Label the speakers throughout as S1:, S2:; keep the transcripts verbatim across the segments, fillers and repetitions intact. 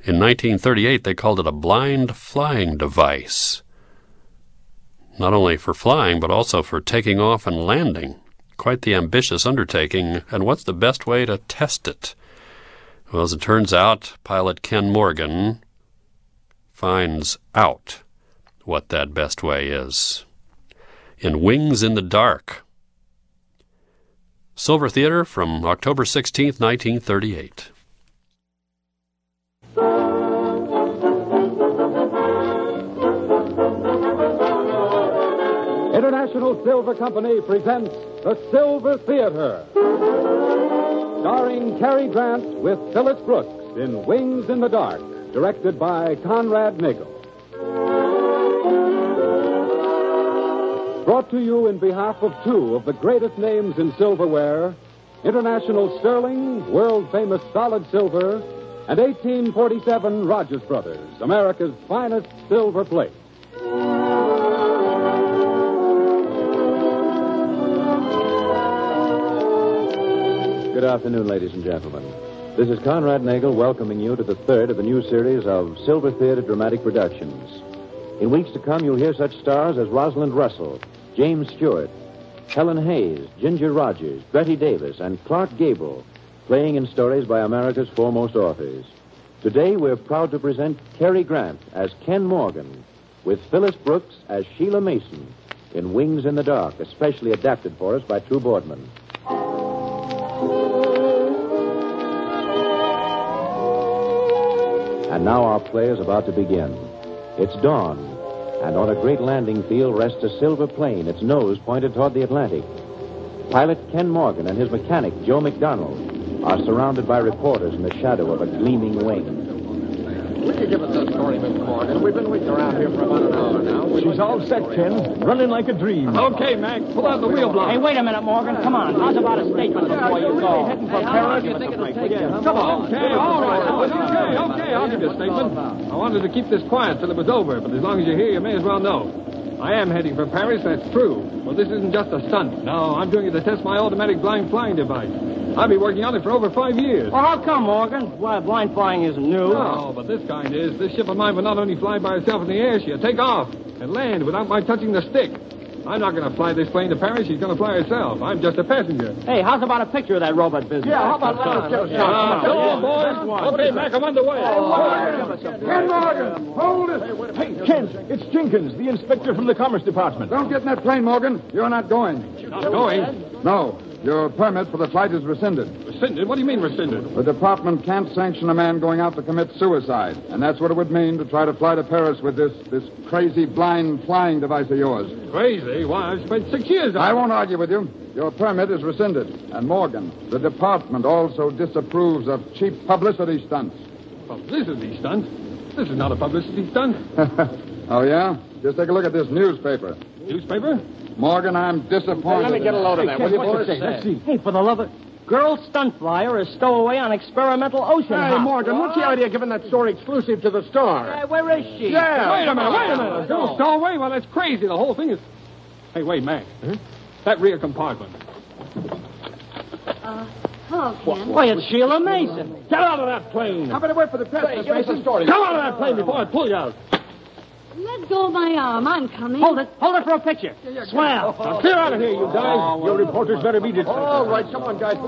S1: In nineteen thirty-eight, they called it a blind flying device. Not only for flying, but also for taking off and landing. Quite the ambitious undertaking, and what's the best way to test it? Well, as it turns out, pilot Ken Morgan finds out what that best way is. In Wings in the Dark. Silver Theater from October sixteenth, nineteen thirty-eight.
S2: International Silver Company presents The Silver Theater, starring Cary Grant with Phyllis Brooks in Wings in the Dark, directed by Conrad Nagel. Brought to you in behalf of two of the greatest names in silverware, International Sterling, world-famous solid silver, and eighteen forty-seven Rogers Brothers, America's finest silver plate.
S3: Good afternoon, ladies and gentlemen. This is Conrad Nagel welcoming you to the third of the new series of Silver Theater Dramatic Productions. In weeks to come, you'll hear such stars as Rosalind Russell, James Stewart, Helen Hayes, Ginger Rogers, Betty Davis, and Clark Gable, playing in stories by America's foremost authors. Today, we're proud to present Cary Grant as Ken Morgan, with Phyllis Brooks as Sheila Mason in Wings in the Dark, especially adapted for us by True Boardman. And now our play is about to begin. It's dawn, and on a great landing field rests a silver plane, its nose pointed toward the Atlantic. Pilot Ken Morgan and his mechanic, Joe McDonald, are surrounded by reporters in the shadow of a gleaming wing.
S4: Will you give us that story, Miss Morgan? We've been waiting around here for about an hour now. We
S5: She's all set, Ken. Running like a dream.
S4: Okay, Mac. Pull out the wheel block.
S6: Hey, wait a minute, Morgan. Come on. How's about a statement before you go?
S4: Heading for Paris? You think it'll take you? Come on. Okay, all right. Okay, okay. I'll give you a statement. I wanted to keep this quiet till it was over, but as long as you're here, you may as well know. I am heading for Paris, that's true. But this isn't just a stunt. No, I'm doing it to test my automatic blind flying device. I've been working on it for over five years.
S6: Well, how come, Morgan? Why, blind flying isn't new.
S4: No, but this kind is. This ship of mine will not only fly by itself in the air, she'll take off and land without my touching the stick. I'm not going to fly this plane to Paris. She's going to fly herself. I'm just a passenger.
S6: Hey, how's about a picture of that robot business?
S4: Yeah, how about that? Let's get a shot. Come on, boys. Okay, Mac, I'm underway.
S5: Ken Morgan, hold it. Hey, Ken, it's Jenkins, the inspector from the Commerce Department.
S2: Don't get in that plane, Morgan. You're not going.
S4: Not going?
S2: No. Your permit for the flight is rescinded.
S4: Rescinded? What do you mean rescinded?
S2: The department can't sanction a man going out to commit suicide. And that's what it would mean to try to fly to Paris with this this crazy blind flying device of yours.
S4: Crazy? Why, I've spent six years on
S2: I
S4: it.
S2: won't argue with you. Your permit is rescinded. And Morgan, the department also disapproves of cheap publicity stunts.
S4: Publicity stunt? This is not a publicity stunt.
S2: Oh, yeah? Just take a look at this newspaper.
S4: Newspaper?
S2: Morgan, I'm disappointed.
S4: Let me get a load of that, will you, boys?
S5: Let's see.
S6: Hey, for the love of... Girl stunt flyer is stowaway on experimental ocean
S4: Hey,
S6: hop.
S4: Morgan, what's the idea of giving that story exclusive to the Star?
S6: Hey, where is she?
S4: Yeah. Wait a minute, wait a minute. Go stowaway? Well, that's crazy. The whole thing is... Hey, wait, Mac. Huh? That rear compartment.
S7: Uh, hello, Ken.
S6: Why, it's Sheila Mason.
S4: Get out of that plane. How about I wait for the press, Miss Mason?
S7: story.
S4: Come out of that plane before I pull you out.
S7: Let go of my arm. I'm coming.
S6: Hold it. Hold it for a picture. Swell.
S4: Now, clear out of here, you guys.
S5: Your reporters better beat it.
S4: All right, come on, guys.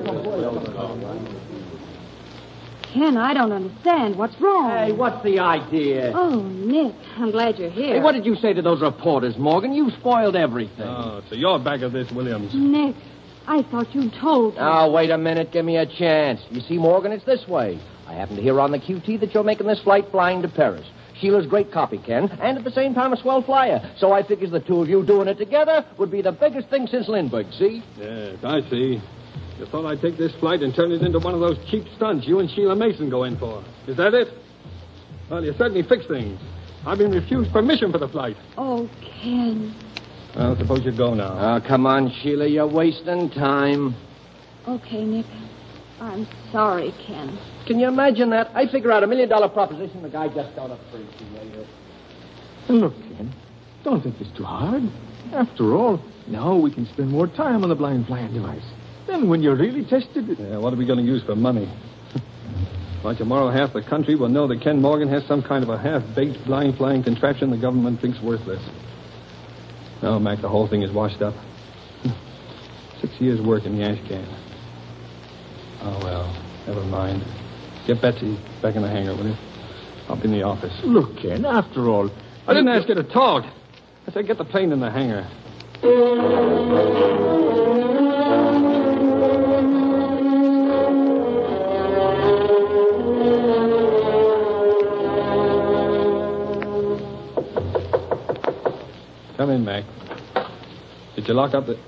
S7: Ken, I don't understand. What's wrong?
S6: Hey, what's the idea?
S7: Oh, Nick, I'm glad you're here.
S6: Hey, what did you say to those reporters, Morgan? You spoiled everything.
S4: Oh, so you're back of this, Williams.
S7: Nick, I thought you told me.
S6: Now, wait a minute. Give me a chance. You see, Morgan, it's this way. I happen to hear on the Q T that you're making this flight flying to Paris. Sheila's great copy, Ken, and at the same time a swell flyer. So I figures the two of you doing it together would be the biggest thing since Lindbergh, see?
S4: Yes, I see. You thought I'd take this flight and turn it into one of those cheap stunts you and Sheila Mason go in for. Is that it? Well, you certainly fixed things. I've been refused permission for the flight.
S7: Oh, Ken.
S4: Well, suppose you go now.
S6: Oh, come on, Sheila. You're wasting time.
S7: Okay, Nick. I'm sorry, Ken.
S6: Can you imagine that? I figure out a million-dollar proposition. The guy just got a free.
S5: Look, Ken, don't think this too hard. After all, now we can spend more time on the blind flying device. Then when you're really tested...
S4: Yeah, what are we going to use for money? By tomorrow, half the country will know that Ken Morgan has some kind of a half-baked blind flying contraption the government thinks worthless. No, Mac, the whole thing is washed up. Six years' work in the ash can. Oh, well, never mind. Get Betsy back in the hangar, will you? I'll be in the office.
S5: Look, Ken, after all...
S4: I didn't ask you to talk. I said get the plane in the hangar. Come in, Mac. Did you lock up the...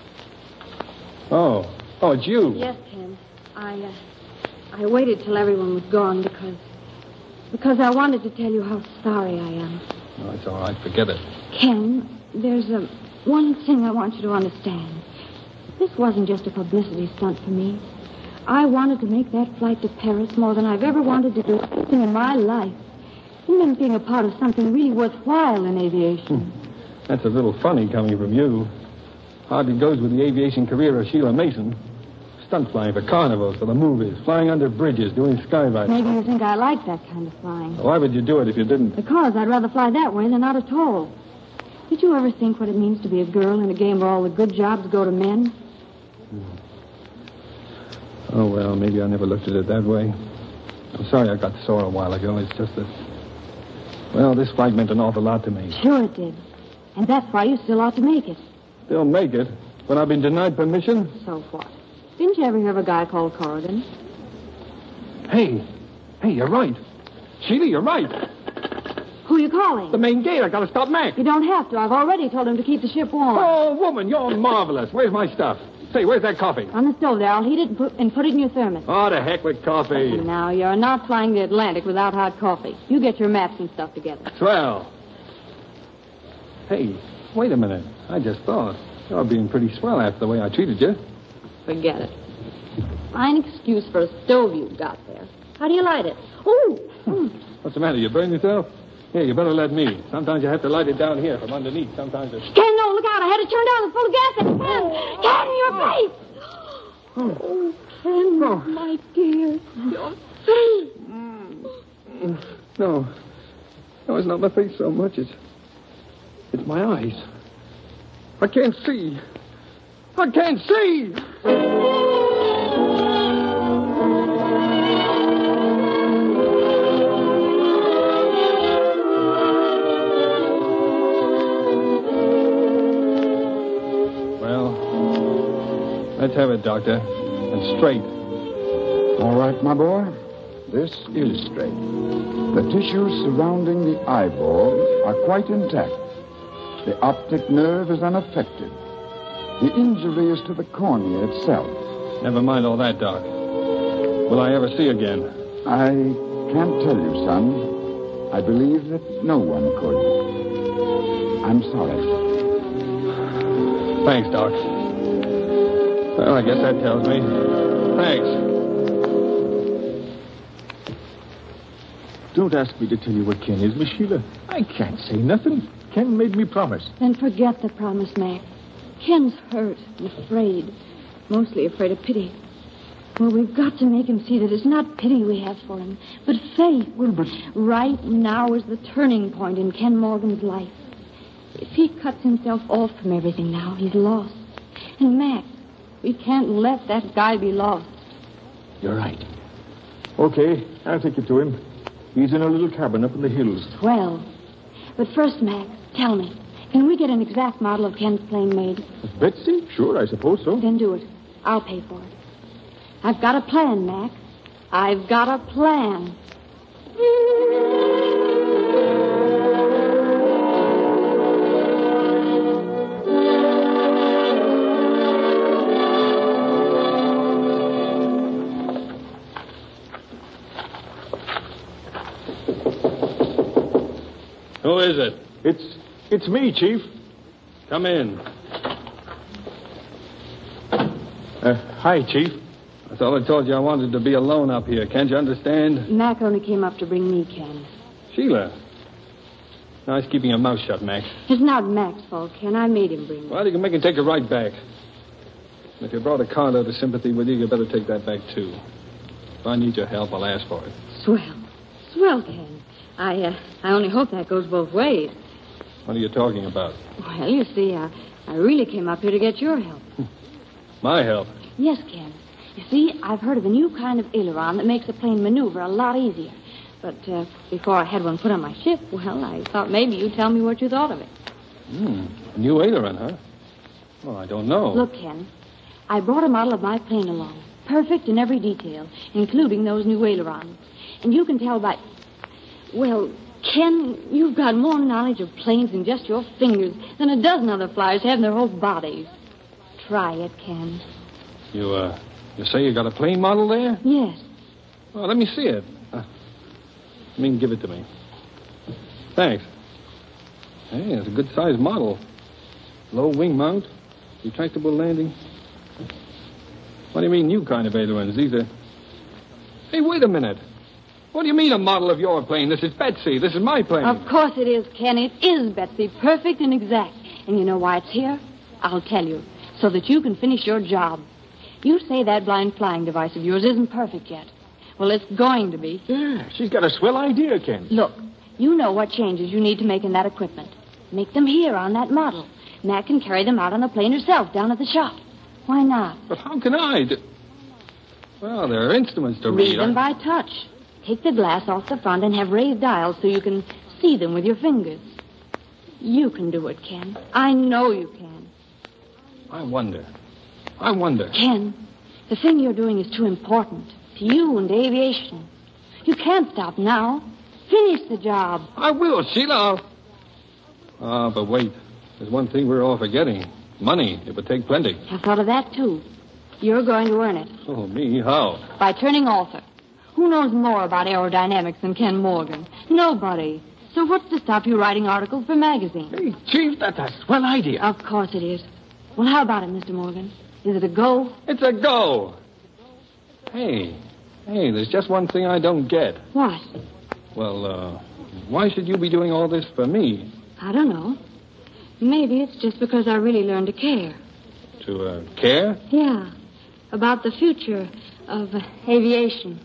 S4: Oh. Oh, it's you.
S7: Yes, Ken. I, uh, I waited till everyone was gone because... Because I wanted to tell you how sorry I am.
S4: Oh, it's all right. Forget it.
S7: Ken, there's a, one thing I want you to understand. This wasn't just a publicity stunt for me. I wanted to make that flight to Paris more than I've ever wanted to do anything in my life. It meant being a part of something really worthwhile in aviation.
S4: Hmm. That's a little funny coming from you. Hardly goes with the aviation career of Sheila Mason. Stunt flying for carnivals, for the movies, flying under bridges, doing skydiving.
S7: Maybe you think I like that kind of flying.
S4: Why would you do it if you didn't?
S7: Because I'd rather fly that way than not at all. Did you ever think what it means to be a girl in a game where all the good jobs go to men?
S4: Hmm. Oh, well, maybe I never looked at it that way. I'm sorry I got sore a while ago. It's just that... Well, this flight meant an awful lot to me.
S7: Sure it did. And that's why you still ought to make it.
S4: Still make it? When I've been denied permission?
S7: So what? Didn't you ever hear of a guy called Corrigan?
S4: Hey. Hey, you're right. Sheila, you're right.
S7: Who are you calling?
S4: The main gate. I gotta stop Mac.
S7: You don't have to. I've already told him to keep the ship warm.
S4: Oh, woman, you're marvelous. Where's my stuff? Say, where's that coffee?
S7: On the stove there. I'll heat it and put, and put it in your thermos.
S4: Oh, the heck with coffee.
S7: Now, you're not flying the Atlantic without hot coffee. You get your maps and stuff together.
S4: Swell. Hey, wait a minute. I just thought. You're being pretty swell after the way I treated you.
S7: Forget it. Fine excuse for a stove you've got there. How do you light it? Oh!
S4: What's the matter? You burned yourself? Here, you better let me. Sometimes you have to light it down here from underneath. Sometimes it's...
S7: Ken, no, look out. I had it turned down. It's full of gas. And Ken, Ken, your face. Oh, Ken, oh. My dear. Your face.
S4: No. No, it's not my face so much. It's... It's my eyes. I can't see. I can't see! Let's have it, Doctor. And straight.
S8: All right, my boy. This is straight. The tissues surrounding the eyeball are quite intact. The optic nerve is unaffected. The injury is to the cornea itself.
S4: Never mind all that, Doc. Will I ever see again?
S8: I can't tell you, son. I believe that no one could. I'm sorry.
S4: Thanks, Doc. Well, I guess that tells me. Thanks.
S5: Don't ask me to tell you what Ken is, Miss Sheila. I can't say nothing. Ken made me promise.
S7: Then forget the promise, Mac. Ken's hurt and afraid. Mostly afraid of pity. Well, we've got to make him see that it's not pity we have for him, but faith.
S8: Well, but...
S7: Right now is the turning point in Ken Morgan's life. If he cuts himself off from everything now, he's lost. And Mac, we can't let that guy be lost.
S5: You're right. Okay, I'll take you to him. He's in a little cabin up in the hills.
S7: Well, but first, Mac, tell me, can we get an exact model of Ken's plane made?
S5: Betsy? Sure, I suppose so.
S7: Then do it. I'll pay for it. I've got a plan, Mac. I've got a plan.
S4: Who is it?
S5: It's it's me, Chief.
S4: Come in.
S5: Uh, hi, Chief.
S4: I thought I told you I wanted to be alone up here. Can't you understand?
S7: Mac only came up to bring me Ken.
S4: Sheila. Nice keeping your mouth shut, Mac.
S7: It's not Mac's fault, Ken. I made him bring me.
S4: Well, you can make him take it right back. If you brought a carload of sympathy with you, you better take that back, too. If I need your help, I'll ask for it.
S7: Swell. Swell, Ken. I, uh, I only hope that goes both ways.
S4: What are you talking about?
S7: Well, you see, I, I really came up here to get your help.
S4: My help?
S7: Yes, Ken. You see, I've heard of a new kind of aileron that makes a plane maneuver a lot easier. But uh, before I had one put on my ship, well, I thought maybe you'd tell me what you thought of it.
S4: Hmm, a new aileron, huh? Well, I don't know.
S7: Look, Ken, I brought a model of my plane along, perfect in every detail, including those new ailerons. And you can tell by... Well, Ken, you've got more knowledge of planes in just your fingers than a dozen other flyers have in their whole bodies. Try it, Ken.
S4: You, uh, you say you got a plane model there?
S7: Yes.
S4: Well, let me see it. Uh, I mean, give it to me. Thanks. Hey, it's a good-sized model. Low wing mount, retractable landing. What do you mean, new kind of ailerons? These are... Hey, wait a minute. What do you mean, a model of your plane? This is Betsy. This is my plane.
S7: Of course it is, Ken. It is, Betsy. Perfect and exact. And you know why it's here? I'll tell you. So that you can finish your job. You say that blind flying device of yours isn't perfect yet. Well, it's going to be.
S5: Yeah, she's got a swell idea, Ken.
S7: Look, you know what changes you need to make in that equipment. Make them here on that model. Mac can carry them out on the plane herself down at the shop. Why not?
S4: But how can I? Do... Well, there are instruments to read.
S7: Read them by touch. Take the glass off the front and have raised dials so you can see them with your fingers. You can do it, Ken. I know you can.
S4: I wonder. I wonder.
S7: Ken, the thing you're doing is too important to you and to aviation. You can't stop now. Finish the job.
S4: I will, Sheila. Ah, but wait. There's one thing we're all forgetting. Money. It would take plenty.
S7: I've thought of that, too. You're going to earn it.
S4: Oh, me? How?
S7: By turning author. Who knows more about aerodynamics than Ken Morgan? Nobody. So what's to stop you writing articles for magazines?
S5: Hey, Chief, that's a swell idea.
S7: Of course it is. Well, how about it, Mister Morgan? Is it a go?
S4: It's a go. Hey, hey, there's just one thing I don't get.
S7: What?
S4: Well, uh, why should you be doing all this for me?
S7: I don't know. Maybe it's just because I really learned to care.
S4: To, uh, care?
S7: Yeah. About the future of uh, aviation.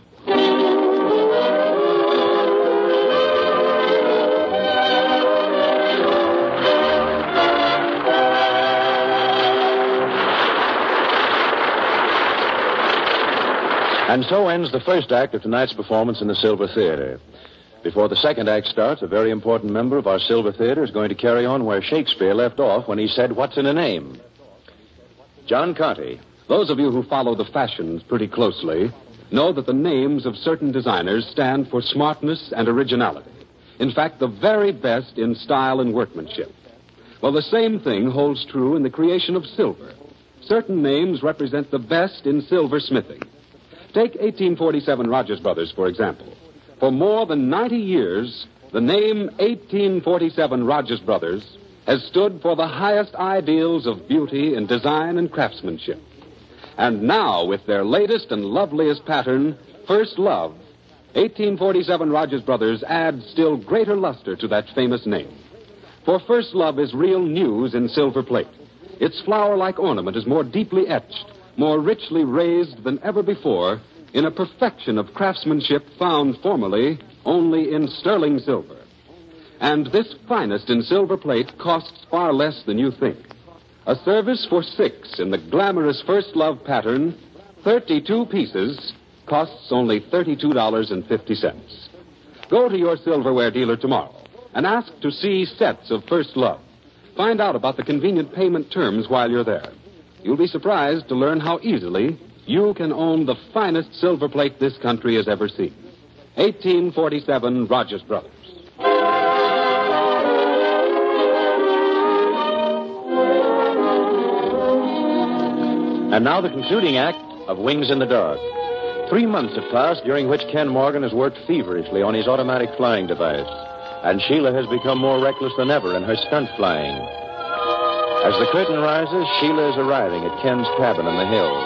S3: And so ends the first act of tonight's performance in the Silver Theater. Before the second act starts, a very important member of our Silver Theater is going to carry on where Shakespeare left off when he said, "What's in a name?" John Conte.
S9: Those of you who follow the fashions pretty closely know that the names of certain designers stand for smartness and originality. In fact, the very best in style and workmanship. Well, the same thing holds true in the creation of silver. Certain names represent the best in silversmithing. Take eighteen forty-seven Rogers Brothers, for example. For more than ninety years, the name eighteen forty-seven Rogers Brothers has stood for the highest ideals of beauty in design and craftsmanship. And now, with their latest and loveliest pattern, First Love, eighteen forty-seven Rogers Brothers adds still greater luster to that famous name. For First Love is real news in silver plate. Its flower-like ornament is more deeply etched, more richly raised than ever before, in a perfection of craftsmanship found formerly only in sterling silver. And this finest in silver plate costs far less than you think. A service for six in the glamorous First Love pattern, thirty-two pieces, costs only thirty-two dollars and fifty cents. Go to your silverware dealer tomorrow and ask to see sets of First Love. Find out about the convenient payment terms while you're there. You'll be surprised to learn how easily you can own the finest silver plate this country has ever seen. eighteen forty-seven Rogers Brothers.
S3: And now the concluding act of Wings in the Dark. Three months have passed, during which Ken Morgan has worked feverishly on his automatic flying device. And Sheila has become more reckless than ever in her stunt flying. As the curtain rises, Sheila is arriving at Ken's cabin in the hills.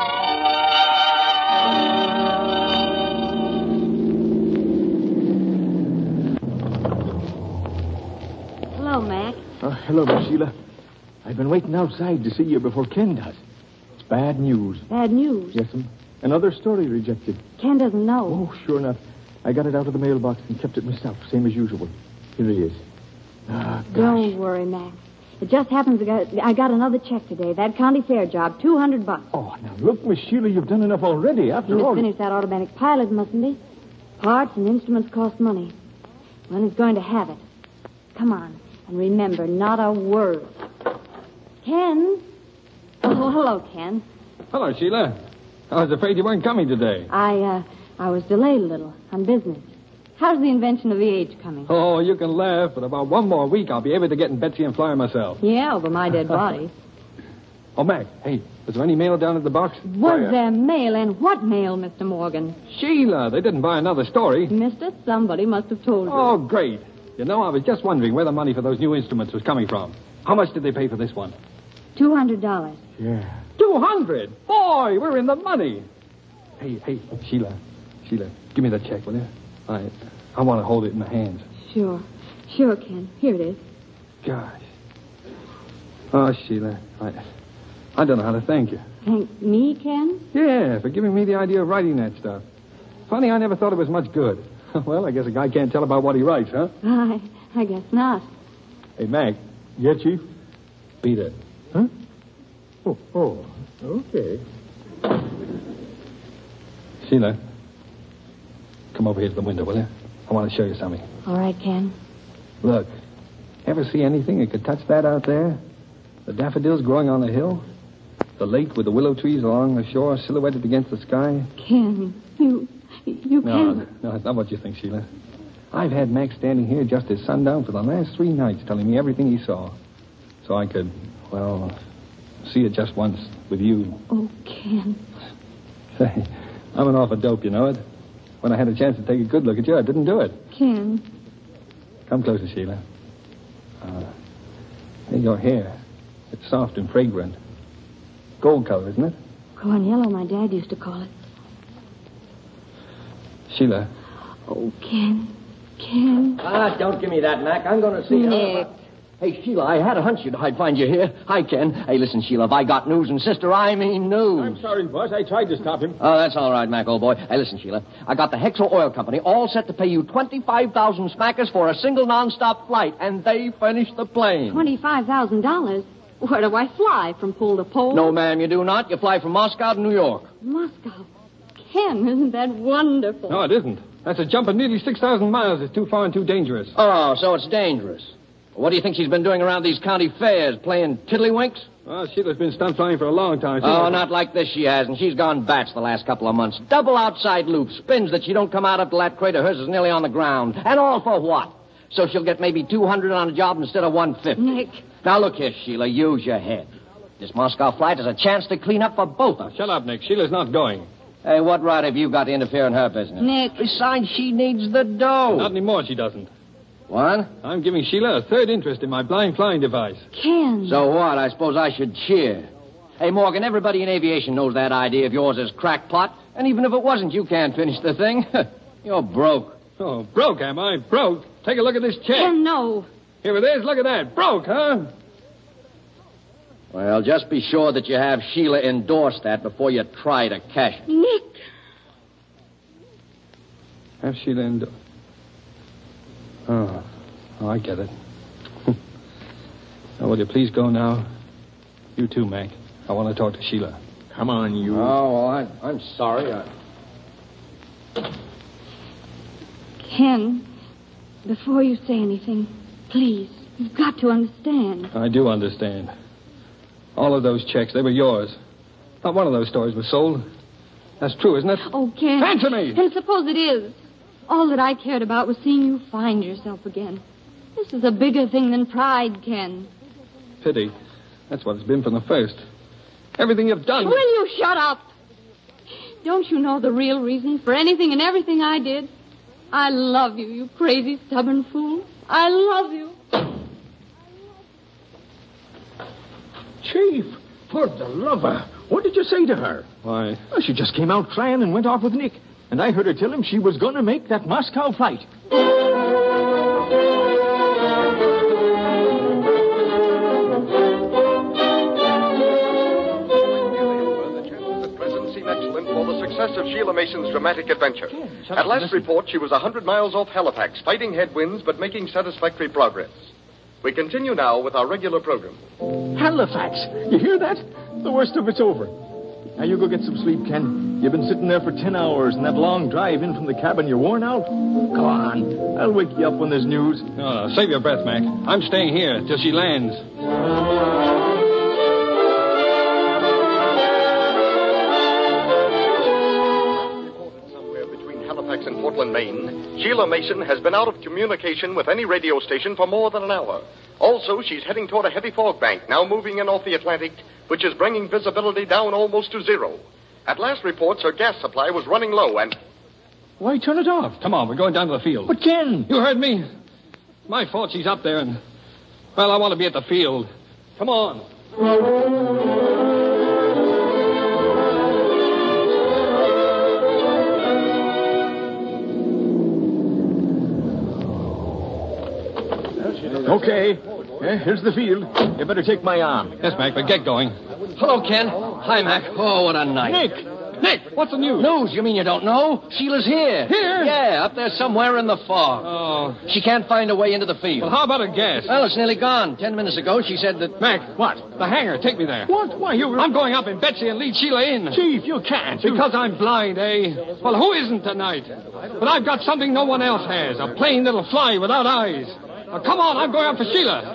S7: Hello, Mac.
S5: Oh, hello, Miss Sheila. I've been waiting outside to see you before Ken does. It's bad news.
S7: Bad news?
S5: Yes, ma'am. Another story rejected.
S7: Ken doesn't know.
S5: Oh, sure enough. I got it out of the mailbox and kept it myself, same as usual. Here he is. Ah, gosh.
S7: Don't worry, Mac. It just happens I got, I got another check today. That county fair job, two hundred bucks.
S5: Oh, now look, Miss Sheila, you've done enough already. After
S7: He must
S5: all...
S7: finish that automatic pilot, mustn't he? Parts and instruments cost money. Well, he's going to have it. Come on. And remember, not a word. Ken? Oh, hello, Ken.
S4: Hello, Sheila. I was afraid you weren't coming today.
S7: I, uh, I was delayed a little on business. How's the invention of the age coming?
S4: Oh, you can laugh, but about one more week I'll be able to get in Betsy and Flyer myself.
S7: Yeah, over my dead body.
S4: Oh, Mac, hey, was there any mail down at the box?
S7: Was there mail, and what mail, Mister Morgan?
S4: Sheila, they didn't buy another story.
S7: Mister, somebody must have told you.
S4: Oh, great. You know, I was just wondering where the money for those new instruments was coming from. How much did they pay for this one?
S7: Two hundred dollars.
S5: Yeah.
S4: Two hundred? Boy, we're in the money. Hey, hey, Sheila, Sheila, give me that check, will you? I, I want to hold it in my hands.
S7: Sure. Sure, Ken. Here it is.
S4: Gosh. Oh, Sheila, I, I don't know how to thank you.
S7: Thank me, Ken?
S4: Yeah, for giving me the idea of writing that stuff. Funny, I never thought it was much good. Well, I guess a guy can't tell about what he writes, huh?
S7: I, I guess not.
S4: Hey, Mac.
S5: Yeah, Chief?
S4: Beat it.
S5: Huh? Oh, oh, okay.
S4: Sheila, come over here to the window, will you? I want to show you something.
S7: All right, Ken.
S4: Look, ever see anything that could touch that out there? The daffodils growing on the hill? The lake with the willow trees along the shore silhouetted against the sky?
S7: Ken, you... you
S4: No,
S7: can't...
S4: no, it's not what you think, Sheila. I've had Mac standing here just at sundown for the last three nights telling me everything he saw. So I could, well, see it just once with you.
S7: Oh, Ken.
S4: Say, I'm an awful dope, you know it. When I had a chance to take a good look at you, I didn't do it.
S7: Ken.
S4: Come closer, Sheila. Uh, hey, your hair. It's soft and fragrant. Gold color, isn't it?
S7: Corn yellow, my dad used to call it.
S4: Sheila.
S7: Oh, Ken. Ken.
S6: Ah, don't give me that, Mac. I'm going to see
S7: Nick.
S6: her. Hey, Sheila, I had a hunch you'd I'd find you here. Hi, Ken. Hey, listen, Sheila, if I got news, and sister, I mean news.
S5: I'm sorry, boss. I tried to stop him.
S6: Oh, that's all right, Mac, old boy. Hey, listen, Sheila. I got the Hexo Oil Company all set to pay you twenty-five thousand smackers for a single non-stop flight, and they finished the plane.
S7: twenty-five thousand dollars? Where do I fly? From pole to pole?
S6: No, ma'am, you do not. You fly from Moscow to New York.
S7: Moscow. Ken, isn't that wonderful?
S4: No, it isn't. That's a jump of nearly six thousand miles. It's too far and too dangerous.
S6: Oh, so it's dangerous. What do you think she's been doing around these county fairs, playing tiddlywinks?
S4: Well, Sheila's been stunt flying for a long time. She
S6: Oh,
S4: knows-
S6: not like this she hasn't. She's gone bats the last couple of months. Double outside loops, spins that she don't come out up till that crate of hers is nearly on the ground. And all for what? So she'll get maybe two hundred on a job instead of one fifty.
S7: Nick.
S6: Now, look here, Sheila, use your head. This Moscow flight is a chance to clean up for both of us.
S4: Shut up, Nick. Sheila's not going.
S6: Hey, what right have you got to interfere in her business?
S7: Nick.
S6: Besides, she needs the dough.
S4: Not anymore, she doesn't.
S6: What?
S4: I'm giving Sheila a third interest in my blind flying device.
S7: Ken.
S6: So what? I suppose I should cheer. Hey, Morgan, everybody in aviation knows that idea of yours is crackpot. And even if it wasn't, you can't finish the thing. You're broke.
S4: Oh, broke, am I? Broke? Take a look at this check.
S7: Ken, no.
S4: Here it is. Look at that. Broke, huh?
S6: Well, just be sure that you have Sheila endorse that before you try to cash it.
S7: Nick.
S4: Have Sheila endorse. Oh, oh, I get it. Now, will you please go now? You too, Mac. I want to talk to Sheila.
S5: Come on, you.
S6: Oh, well, I, I'm sorry. I...
S7: Ken, before you say anything, please, you've got to understand.
S4: I do understand. All of those checks, they were yours. Not one of those stories was sold. That's true, isn't it?
S7: Oh, Ken.
S4: Answer me!
S7: And suppose it is. All that I cared about was seeing you find yourself again. This is a bigger thing than pride, Ken.
S4: Pity. That's what it's been from the first. Everything you've done...
S7: Will you shut up? Don't you know the real reason for anything and everything I did? I love you, you crazy, stubborn fool. I love you.
S5: Chief, for the lover. What did you say to her?
S4: Why?
S5: Well, she just came out crying and went off with Nick. And I heard her tell him she was going to make that Moscow flight.
S10: The chances at present seem excellent for the success of Sheila Mason's dramatic adventure. At last report, she was a hundred miles off Halifax, fighting headwinds but making satisfactory progress. We continue now with our regular program.
S5: Halifax! You hear that? The worst of it's over. Now you go get some sleep, Ken. You've been sitting there for ten hours, and that long drive in from the cabin, you're worn out. Go on. I'll wake you up when there's news.
S4: No, no, save your breath, Mac. I'm staying here till she lands.
S10: Somewhere between Halifax and Portland, Maine, Sheila Mason has been out of communication with any radio station for more than an hour. Also, she's heading toward a heavy fog bank, now moving in off the Atlantic, which is bringing visibility down almost to zero. At last reports, her gas supply was running low and...
S4: Why turn it off? Come on, we're going down to the field.
S5: But Ken!
S4: You heard me. My fault she's up there and... Well, I want to be at the field. Come on.
S5: Okay. Eh, here's the field. You better take my arm.
S4: Yes, Mac, but get going.
S6: Hello, Ken. Hi, Mac. Oh, what a night.
S5: Nick!
S4: Nick, what's the news?
S6: News? You mean you don't know? Sheila's here.
S4: Here?
S6: Yeah, up there somewhere in the fog.
S4: Oh.
S6: She can't find her way into the field.
S4: Well, how about a guess?
S6: Well, it's nearly gone. Ten minutes ago, she said that...
S4: Mac, what? The hangar. Take me there.
S5: What? Why, you...
S4: I'm going up in Betsy and lead Sheila in.
S5: Chief, you can't. You...
S4: Because I'm blind, eh? Well, who isn't tonight? But I've got something no one else has. A plane that'll fly without eyes. Now, come on, I'm going up for Sheila.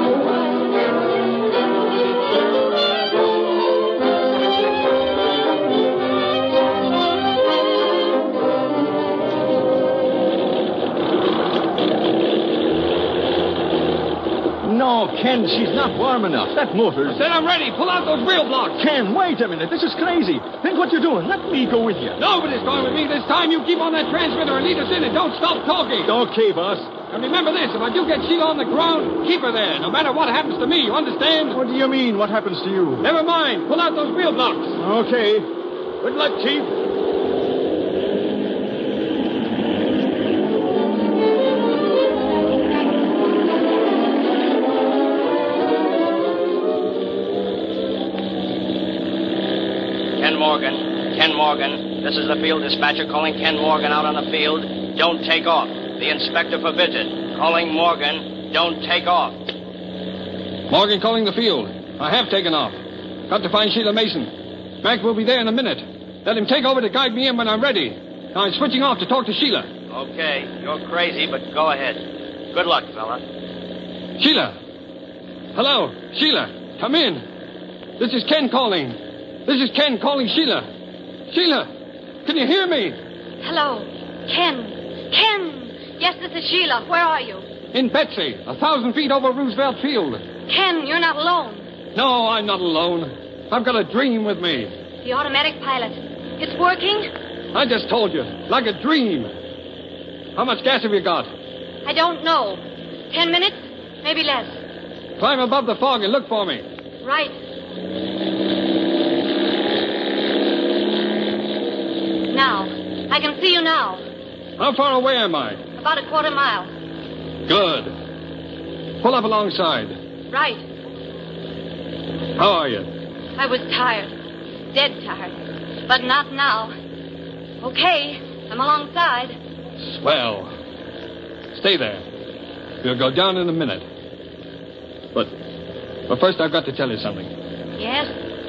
S5: No, Ken, she's not warm enough. That motor's...
S4: I said I'm ready. Pull out those wheel blocks.
S5: Ken, wait a minute. This is crazy. Think what you're doing. Let me go with you.
S4: Nobody's going with me this time. You keep on that transmitter and lead us in and don't stop talking.
S5: Okay, boss.
S4: And remember this, if I do get Sheila on the ground, keep her there, no matter what happens to me, you understand?
S5: What do you mean, what happens to you?
S4: Never mind. Pull out those wheel blocks.
S5: Okay. Good luck, Chief.
S11: Ken Morgan. Ken Morgan. This is the field dispatcher calling Ken Morgan out on the field. Don't take off. The inspector forbids it. Calling Morgan. Don't take off.
S4: Morgan calling the field. I have taken off. Got to find Sheila Mason. Mac will be there in a minute. Let him take over to guide me in when I'm ready. Now I'm switching off to talk to Sheila.
S11: Okay. You're crazy, but go ahead. Good luck, fella.
S4: Sheila. Hello. Sheila. Come in. This is Ken calling. This is Ken calling Sheila. Sheila. Can you hear me?
S12: Hello. Ken. Ken. Yes, this is Sheila. Where are you?
S4: In Betsy, a thousand feet over Roosevelt Field.
S12: Ken, you're not alone.
S4: No, I'm not alone. I've got a dream with me.
S12: The automatic pilot. It's working?
S4: I just told you, like a dream. How much gas have you got?
S12: I don't know. Ten minutes? Maybe less.
S4: Climb above the fog and look for me.
S12: Right. Now. I can see you now.
S4: How far away am I?
S12: About a quarter mile.
S4: Good. Pull up alongside.
S12: Right.
S4: How are you?
S12: I was tired. Dead tired. But not now. Okay. I'm alongside.
S4: Swell. Stay there. We'll go down in a minute. But, but first I've got to tell you something.
S12: Yes?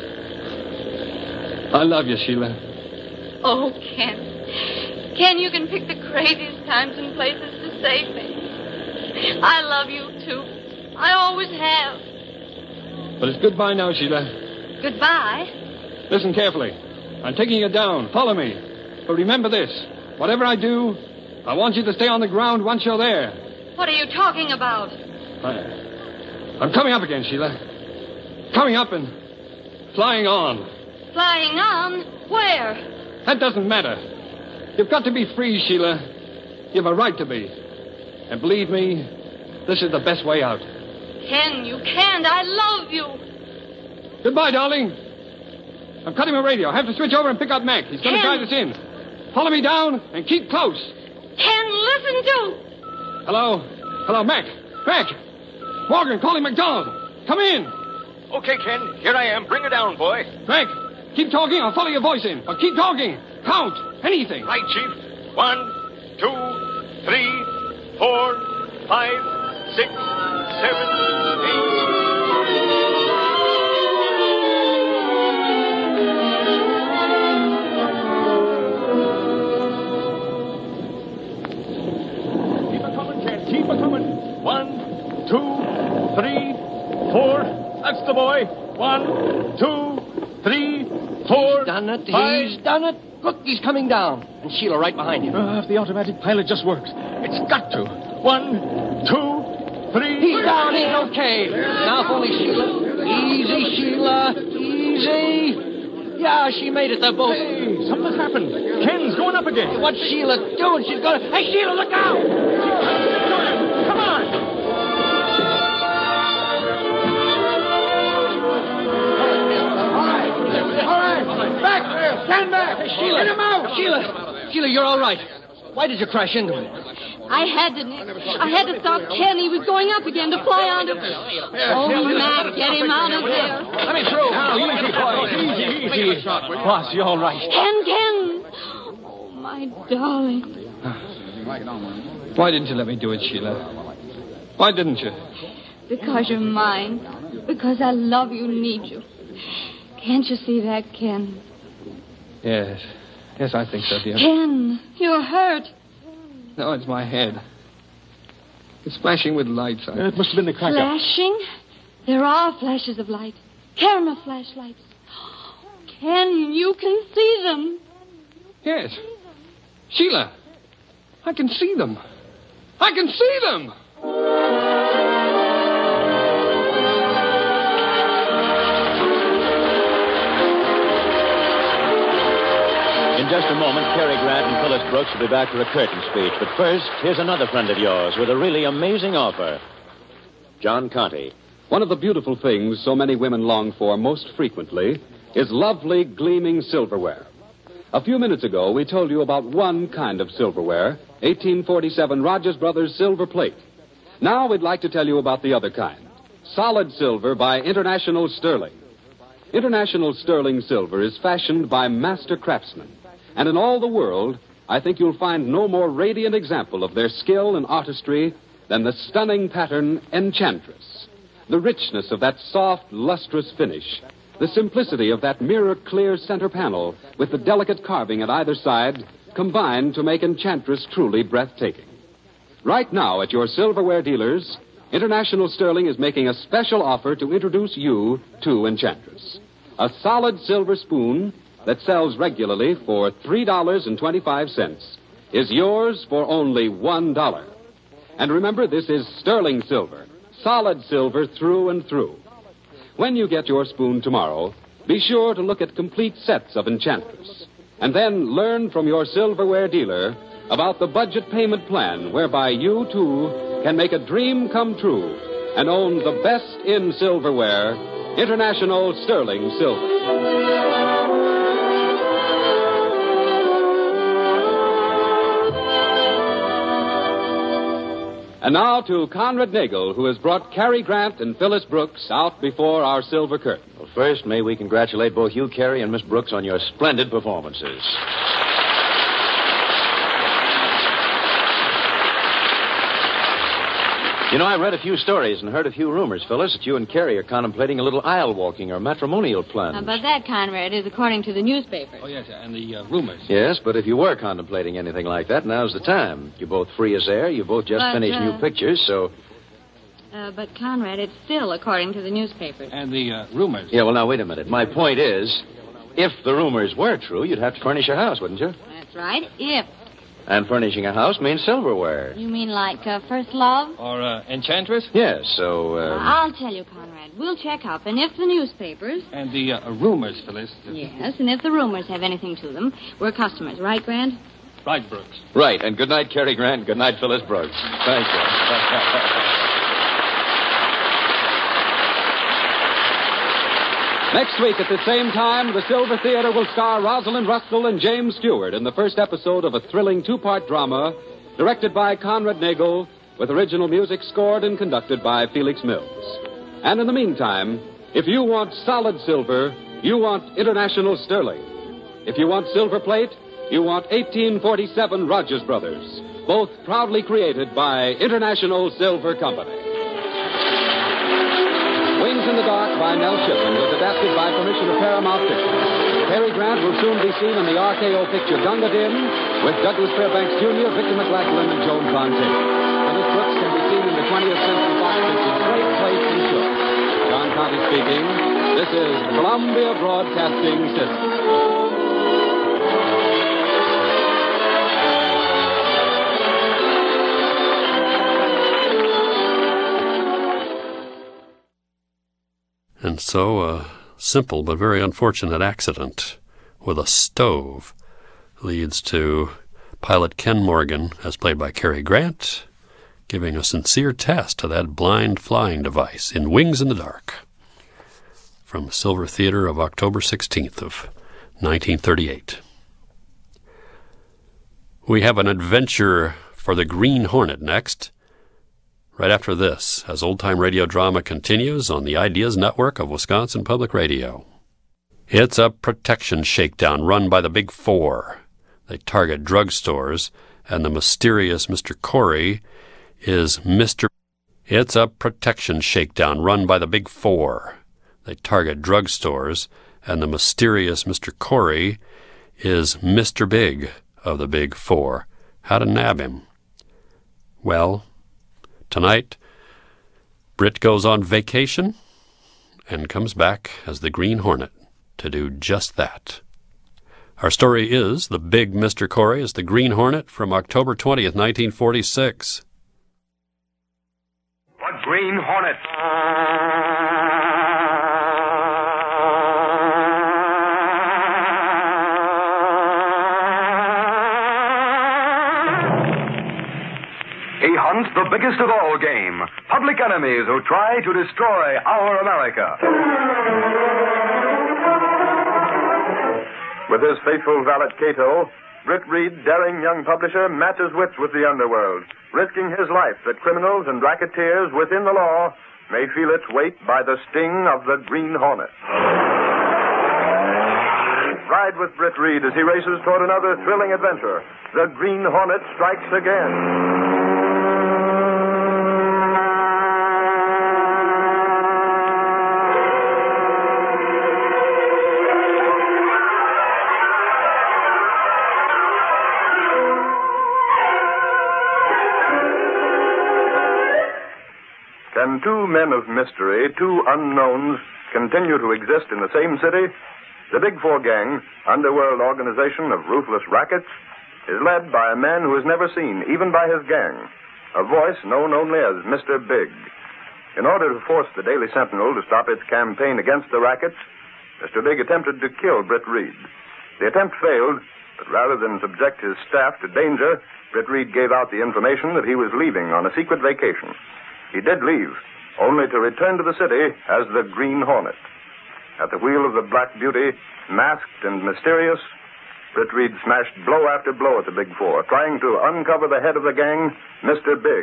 S4: I love you, Sheila.
S12: Oh, Ken. Ken, you can pick the craziest times and places to save me. I love you, too. I always have.
S4: But it's goodbye now, Sheila.
S12: Goodbye?
S4: Listen carefully. I'm taking you down. Follow me. But remember this. Whatever I do, I want you to stay on the ground once you're there.
S12: What are you talking about?
S4: I, I'm coming up again, Sheila. Coming up and flying on.
S12: Flying on? Where?
S4: That doesn't matter. You've got to be free, Sheila. You've a right to be. And believe me, this is the best way out.
S12: Ken, you can't. I love you.
S4: Goodbye, darling. I'm cutting my radio. I have to switch over and pick up Mac. He's going to guide us in. Follow me down and keep close.
S12: Ken, listen to...
S4: Hello? Hello, Mac. Mac. Morgan, calling McDonald. Come in.
S13: Okay, Ken. Here I am. Bring her down, boy.
S4: Mac, keep talking. I'll follow your voice in. But keep talking. Count. Anything.
S10: Right, Chief. One, two, three, four, five, six, seven, eight.
S5: Keep a coming, Ken. Keep a coming. One, two, three, four. That's the boy. One, two, three, four.
S6: He's done it.
S5: Five.
S6: He's done it. Look, he's coming down. And Sheila right behind him.
S5: Uh, if the automatic pilot just works. It's got to. One, two, three.
S6: He's down. He's okay. Now if only Sheila. Easy, Sheila. Easy. Yeah, she made it. They're both.
S5: Hey, something's happened. Ken's going up again.
S6: What's Sheila doing? She's going to... Hey, Sheila, look out!
S5: Come on!
S6: All right. Back there. Stand back. Hey, Sheila. Get him out. Sheila. Sheila, you're all right. Why did you crash into him?
S12: I had to, Nick. I had to stop Ken. He was going up again to fly onto... Oh, Mac, get him out of there.
S5: Let me through. Now, easy, boy. Easy, easy. Boss, you all right?
S12: Ken, Ken. Oh, my darling.
S4: Why didn't you let me do it, Sheila? Why didn't you?
S12: Because you're mine. Because I love you and need you. Can't you see that, Ken?
S4: Yes. Yes, I think so, dear.
S12: Ken, you're hurt.
S4: No, it's my head. It's flashing with lights. I...
S5: Uh, it must have been the cracker.
S12: Flashing? There are flashes of light. Camera flashlights. Ken, you can see them.
S4: Yes. Sheila, I can see them. I can see them!
S3: In just a moment, Cary Grant and Phyllis Brooks will be back for a curtain speech. But first, here's another friend of yours with a really amazing offer. John Conte.
S9: One of the beautiful things so many women long for most frequently is lovely, gleaming silverware. A few minutes ago, we told you about one kind of silverware, eighteen forty-seven Rogers Brothers silver plate. Now we'd like to tell you about the other kind, solid silver by International Sterling. International Sterling silver is fashioned by master craftsmen. And in all the world, I think you'll find no more radiant example of their skill and artistry than the stunning pattern Enchantress. The richness of that soft, lustrous finish, the simplicity of that mirror-clear center panel with the delicate carving at either side combine to make Enchantress truly breathtaking. Right now at your silverware dealers, International Sterling is making a special offer to introduce you to Enchantress. A solid silver spoon that sells regularly for three dollars and twenty-five cents is yours for only one dollar. And remember, this is sterling silver, solid silver through and through. When you get your spoon tomorrow, be sure to look at complete sets of Enchantress. And then learn from your silverware dealer about the budget payment plan whereby you, too, can make a dream come true and own the best in silverware, International Sterling Silver. And now to Conrad Nagel, who has brought Cary Grant and Phyllis Brooks out before our silver curtain.
S3: Well, first, may we congratulate both you, Cary, and Miss Brooks on your splendid performances. You know, I read a few stories and heard a few rumors, Phyllis, that you and Cary are contemplating a little aisle walking or matrimonial plunge.
S12: How about that, Conrad, is according to the newspapers.
S4: Oh, yes, and the uh, rumors.
S3: Yes, but if you were contemplating anything like that, now's the time. You're both free as air. You both just
S12: But,
S3: finished
S12: uh,
S3: new pictures, so...
S12: Uh, but, Conrad, it's still according to the newspapers.
S4: And the uh, rumors.
S3: Yeah, well, now, wait a minute. My point is, if the rumors were true, you'd have to furnish a house, wouldn't you?
S12: That's right, if.
S3: And furnishing a house means silverware.
S12: You mean like uh, First Love?
S4: Or uh, Enchantress.
S3: Yes, so... Uh...
S12: I'll tell you, Conrad. We'll check up, and if the newspapers...
S4: And the uh, rumors, Phyllis.
S12: Yes, and if the rumors have anything to them, we're customers, right, Grant?
S4: Right, Brooks.
S3: Right, and good night, Cary Grant. Good night, Phyllis Brooks. Thank you.
S9: Next week at the same time, the Silver Theater will star Rosalind Russell and James Stewart in the first episode of a thrilling two-part drama directed by Conrad Nagel with original music scored and conducted by Felix Mills. And in the meantime, if you want solid silver, you want International Sterling. If you want silver plate, You want eighteen forty-seven Rogers Brothers, both proudly created by International Silver Company. Wings in the Dark by Mel Shippen was adapted by permission of Paramount Pictures. Cary Grant will soon be seen in the R K O picture Gunga Din with Douglas Fairbanks Junior, Victor McLachlan, and Joan Fontaine. Dennis Brooks can be seen in the twentieth Century Fox picture Great Place and Show. John Conte speaking. This is Columbia Broadcasting System.
S1: And so a simple but very unfortunate accident with a stove leads to pilot Ken Morgan, as played by Cary Grant, giving a sincere test to that blind flying device in Wings in the Dark from the Silver Theater of October sixteenth of nineteen thirty-eight. We have an adventure for the Green Hornet next, right after this, as old-time radio drama continues on the Ideas Network of Wisconsin Public Radio. It's a protection shakedown run by the Big Four. They target drugstores, and the mysterious Mister Corey is Mister It's a protection shakedown run by the Big Four. They target drugstores, and the mysterious Mister Corey is Mister Big of the Big Four. How to nab him? Well, tonight, Britt goes on vacation and comes back as the Green Hornet to do just that. Our story is The Big Mister Corey is the Green Hornet from October twentieth, nineteen forty-six.
S13: The Green Hornet. He hunts the biggest of all game, public enemies who try to destroy our America.
S14: With his faithful valet Cato, Britt Reed, daring young publisher, matches wits with the underworld, risking his life that criminals and racketeers within the law may feel its weight by the sting of the Green Hornet. Ride with Britt Reed as he races toward another thrilling adventure. The Green Hornet strikes again. Can two men of mystery, two unknowns, continue to exist in the same city? The Big Four Gang, underworld organization of ruthless rackets, is led by a man who is never seen, even by his gang, a voice known only as Mister Big. In order to force the Daily Sentinel to stop its campaign against the rackets, Mister Big attempted to kill Britt Reed. The attempt failed, but rather than subject his staff to danger, Britt Reed gave out the information that he was leaving on a secret vacation. He did leave, only to return to the city as the Green Hornet. At the wheel of the Black Beauty, masked and mysterious, Britt Reed smashed blow after blow at the Big Four, trying to uncover the head of the gang, Mister Big.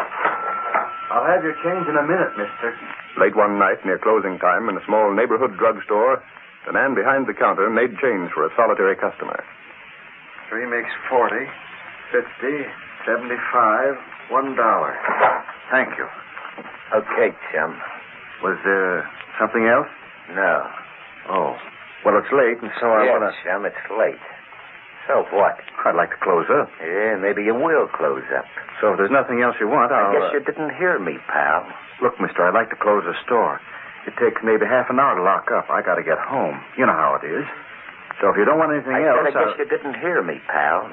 S15: I'll have your change in a minute, mister.
S14: Late one night, near closing time, in a small neighborhood drugstore, the man behind the counter made change for a solitary customer.
S15: Three makes forty, fifty, seventy-five, one dollar. Thank you.
S6: Okay, chum.
S15: Was there something else?
S6: No.
S15: Oh. Well, it's late, and so I
S6: yes,
S15: want to...
S6: chum, it's late. So what?
S15: I'd like to close up.
S6: Yeah, maybe you will close up.
S15: So if there's nothing else you want, I'll...
S6: I guess
S15: uh...
S6: you didn't hear me, pal.
S15: Look, mister, I'd like to close the store. It takes maybe half an hour to lock up. I got to get home. You know how it is. So if you don't want anything
S6: I
S15: else...
S6: Said, I guess
S15: I'll...
S6: you didn't hear me, pal.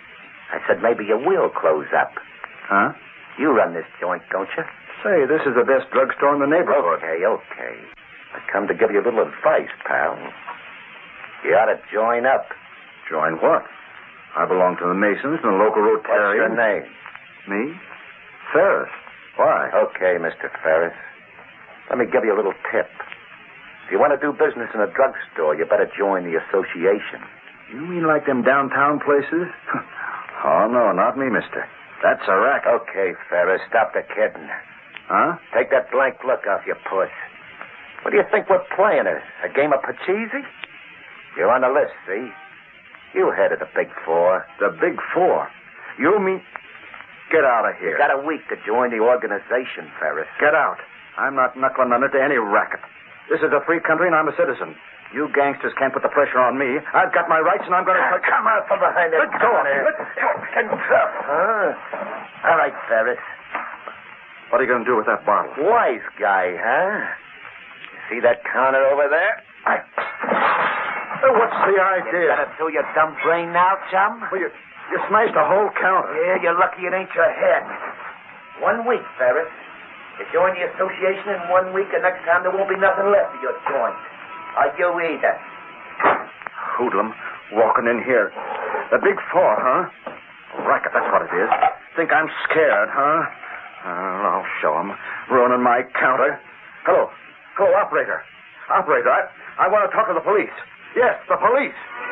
S6: I said maybe you will close up.
S15: Huh?
S6: You run this joint, don't you?
S15: Say, this is the best drugstore in the neighborhood.
S6: Okay, okay. I come to give you a little advice, pal. You ought to join up.
S15: Join what? I belong to the Masons and the local Rotarians.
S6: What's your name?
S15: Me? Ferris. Why?
S6: Okay, Mister Ferris. Let me give you a little tip. If you want to do business in a drugstore, you better join the association.
S15: You mean like them downtown places? Oh, no, not me, mister. That's a racket.
S6: Okay, Ferris, stop the kidding.
S15: Huh?
S6: Take that blank look off your puss. What do you think we're playing at? A game of Pachisi? You're on the list, see?
S15: You head of the Big Four.
S3: The Big Four? You mean... Get out of here.
S15: You got a week to join the organization, Ferris.
S3: Get out. I'm not knuckling under to any racket. This is a free country, and I'm a citizen. You gangsters can't put the pressure on me. I've got my rights, and I'm going to...
S15: Ah, come out from behind that
S3: Let go of me.
S15: counter.
S3: Let go.
S15: Control. Huh? All right, Ferris.
S3: What are you going to do with that bottle?
S15: Wise guy, huh? You see that counter over there? I...
S3: Uh, what's the idea?
S15: You got it through your dumb brain now, chum?
S3: Well, you, you smashed a whole counter.
S15: Yeah, you're lucky it ain't your head. One week, Ferris. You join the association in one week, and next time there won't be nothing left of your joint. Are you either?
S3: Hoodlum, walking in here. The Big Four, huh? Racket, that's what it is. Think I'm scared, huh? Uh, I'll show 'em. Ruining my counter. Hello. Hello, operator. Operator, I, I want to talk to the police. Yes, the police.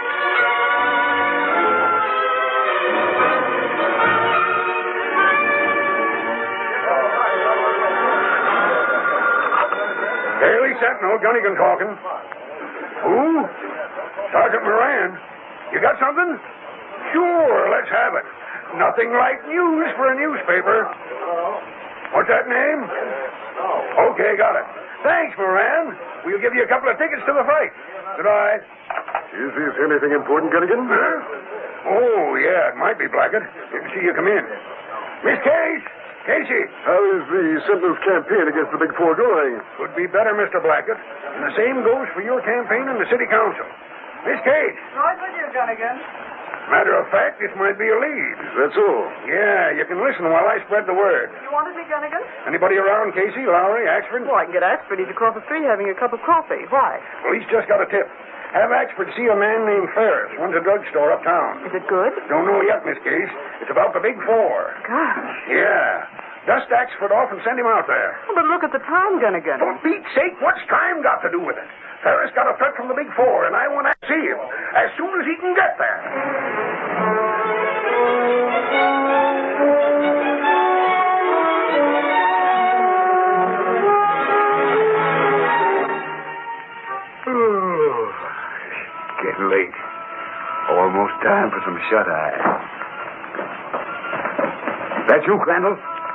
S16: Daily Sentinel, Gunnigan talking. Who? Sergeant Moran. You got something? Sure, let's have it. Nothing like news for a newspaper. What's that name? Okay, got it. Thanks, Moran. We'll give you a couple of tickets to the fight. Goodbye.
S14: Is this anything important, Gunnigan?
S16: Huh? Oh, yeah, it might be, Blackett. Didn't see you come in. Miss Case! Casey!
S14: How is the Sentinel's campaign against the Big Four going?
S16: Could be better, Mister Blackett. And the same goes for your campaign in the city council. Miss Case!
S17: Right with you, Gunnigan.
S16: Matter of fact, this might be a lead.
S14: That's all.
S16: Yeah, you can listen while I spread the word.
S17: You want to see Gunnigan?
S16: Anybody around, Casey, Lowry, Axford?
S17: Well, I can get Axford. He's across the street having a cup of coffee. Why?
S16: Police just got a tip. Have Axford see a man named Ferris. Runs a drugstore uptown.
S17: Is it good?
S16: Don't know yet, Miss Case. It's about the Big Four.
S17: Gosh.
S16: Yeah. Dust Axford off and send him out there.
S17: Well, but look at the time, Gunnigan.
S16: For Pete's sake, what's time got to do with it? Ferris got a threat from the Big Four, and I want to see him as soon as he can get there.
S3: Oh, getting late. Almost time for some shut-eye. That you, Crandall?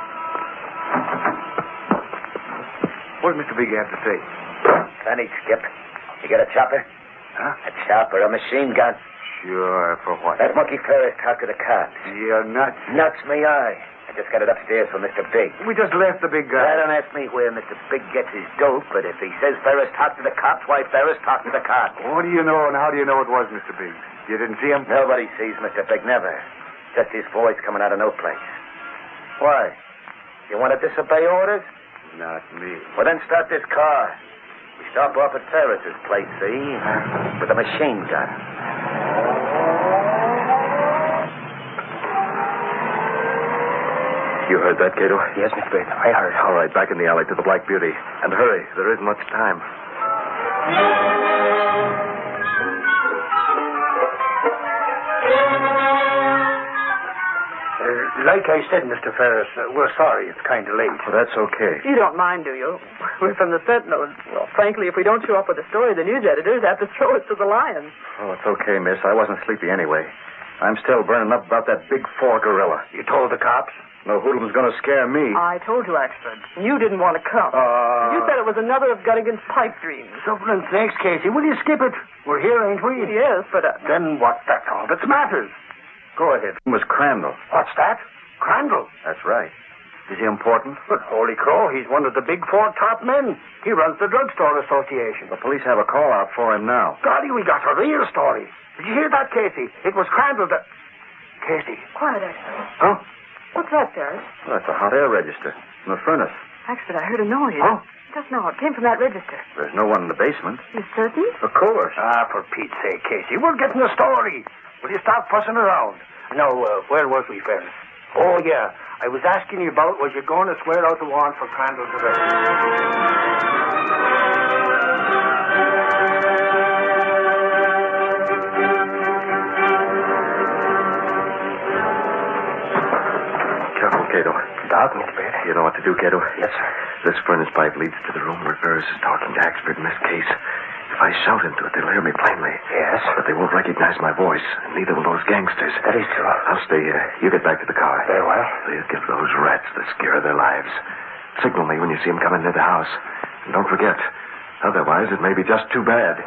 S3: What does Mister Big have to say?
S15: Plenty, Skip. You got a chopper?
S3: Huh?
S15: A chopper, a machine gun.
S3: Sure, for what?
S15: That monkey Ferris talked to the cops.
S3: You're nuts.
S15: Nuts me eye. I just got it upstairs from Mister Big.
S3: We just left the big guy.
S15: I don't ask me where Mister Big gets his dope, but if he says Ferris talked to the cops, why Ferris talked to the cops?
S3: What do you know, and how do you know it was Mister Big? You didn't see him?
S15: Nobody sees Mister Big, never. Just his voice coming out of no place. Why? You want to disobey orders?
S3: Not me.
S15: Well, then start this car. We stop off at Ferris's place, see? With a machine gun.
S3: You heard that, Cato?
S15: Yes, Mister Big. I heard.
S3: All right, back in the alley to the Black Beauty. And hurry. There isn't much time.
S15: Uh, like I said, Mister Ferris, uh, we're sorry it's kind of late.
S3: Well, that's okay.
S17: You don't mind, do you? We're from the Sentinel. Well, frankly, if we don't show up with a story, the news editors have to throw us to the lions.
S3: Oh, it's okay, miss. I wasn't sleepy anyway. I'm still burning up about that Big Four gorilla.
S15: You told the cops?
S3: No hoodlum's going to scare me.
S17: I told you, Axford. You didn't want to come.
S3: Uh...
S17: You said it was another of Gunnigan's pipe dreams.
S15: Sovereign thanks, Casey. Will you skip it? We're here, ain't we?
S17: Yes, but... Uh...
S15: Then what? That's all that matters. Go ahead.
S3: It was Crandall.
S15: What's that? Crandall?
S3: That's right. Is he important?
S15: But holy crow, he's one of the Big Four top men. He runs the drugstore association.
S3: The police have a call out for him now.
S15: Golly, we got a real story. Did you hear that, Casey? It was Crandall that... Casey.
S17: Quiet, Axford.
S3: Huh?
S17: What's that, Ferris?
S3: Well, that's a hot air register in the furnace.
S17: Axford, I heard a noise.
S3: Huh?
S17: Just now. It came from that register.
S3: There's no one in the basement.
S17: You certain?
S3: Of course.
S15: Ah, for Pete's sake, Casey. We're getting a story. Will you stop fussing around? No, uh, where was we, Ferris? Oh, yeah. I was asking you about, was you going to swear out the warrant for Crandall's arrest?
S3: Careful, Cato.
S15: Dark, Mister Big.
S3: You know what to do, Cato?
S15: Yes, sir.
S3: This furnace pipe leads to the room where Ferris is talking to Axford in this case. If I shout into it, they'll hear me plainly.
S15: Yes?
S3: But they won't recognize my voice, and neither will those gangsters.
S15: That is true.
S3: I'll stay here. You get back to the car.
S15: Very well.
S3: They'll give those rats the scare of their lives. Signal me when you see them coming near the house. And don't forget, otherwise it may be just too bad.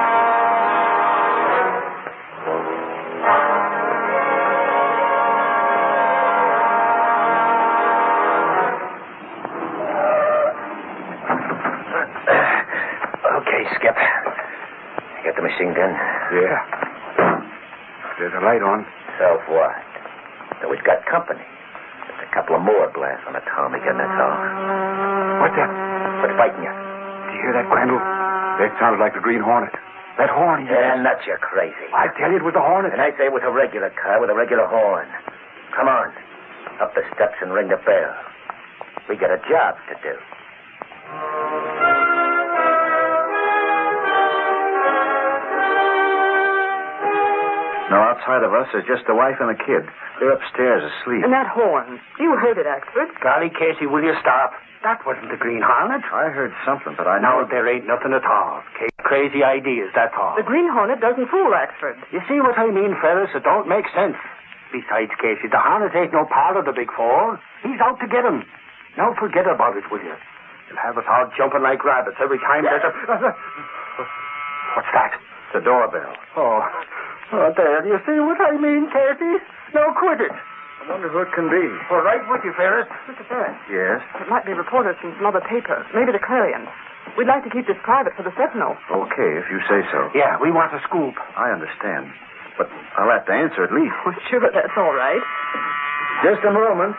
S15: Skip. You got the machine gun?
S16: Yeah. There's a light on.
S15: So what? So we've got company. Just a couple of more blasts on a Tommy gun, that's all.
S16: What's that?
S15: What's fighting you?
S16: Did you hear that, Crandall? That sounded like the Green Hornet. That horn, yes.
S15: Yeah, nuts, you're crazy.
S16: I tell you, it was the Hornet.
S15: And I say it was a regular car with a regular horn. Come on. Up the steps and ring the bell. We got a job to do.
S3: Now, outside of us is just the wife and the kid. They're upstairs asleep.
S17: And that horn. You heard it, Axford.
S15: Golly, Casey, will you stop?
S3: That wasn't the Green Hornet. I heard something, but I
S15: No,
S3: know...
S15: there ain't nothing at all. Ca- Crazy ideas, that's all.
S17: The Green Hornet doesn't fool Axford.
S15: You see what I mean, Ferris? It don't make sense. Besides, Casey, the Hornet ain't no part of the Big Four. He's out to get him. Now forget about it, will you? You'll have us all jumping like rabbits every time there's a... What's that?
S3: The doorbell.
S15: Oh... Oh, there. You see what I mean, Casey? Now quit it.
S3: I wonder who it can be.
S15: All right with you, Ferris.
S17: Mister Ferris.
S3: Yes?
S17: It might be reporters from some other paper. Maybe the Clarion. We'd like to keep this private for the Sentinel.
S3: Okay, if you say so.
S15: Yeah, we want a scoop.
S3: I understand. But I'll have to answer at least.
S17: Well, sure, that's all right.
S3: Just a moment.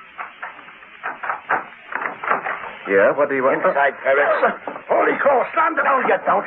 S3: Yeah, what do you want?
S15: Inside, Ferris.
S16: Holy cross, slam it
S15: No, you don't.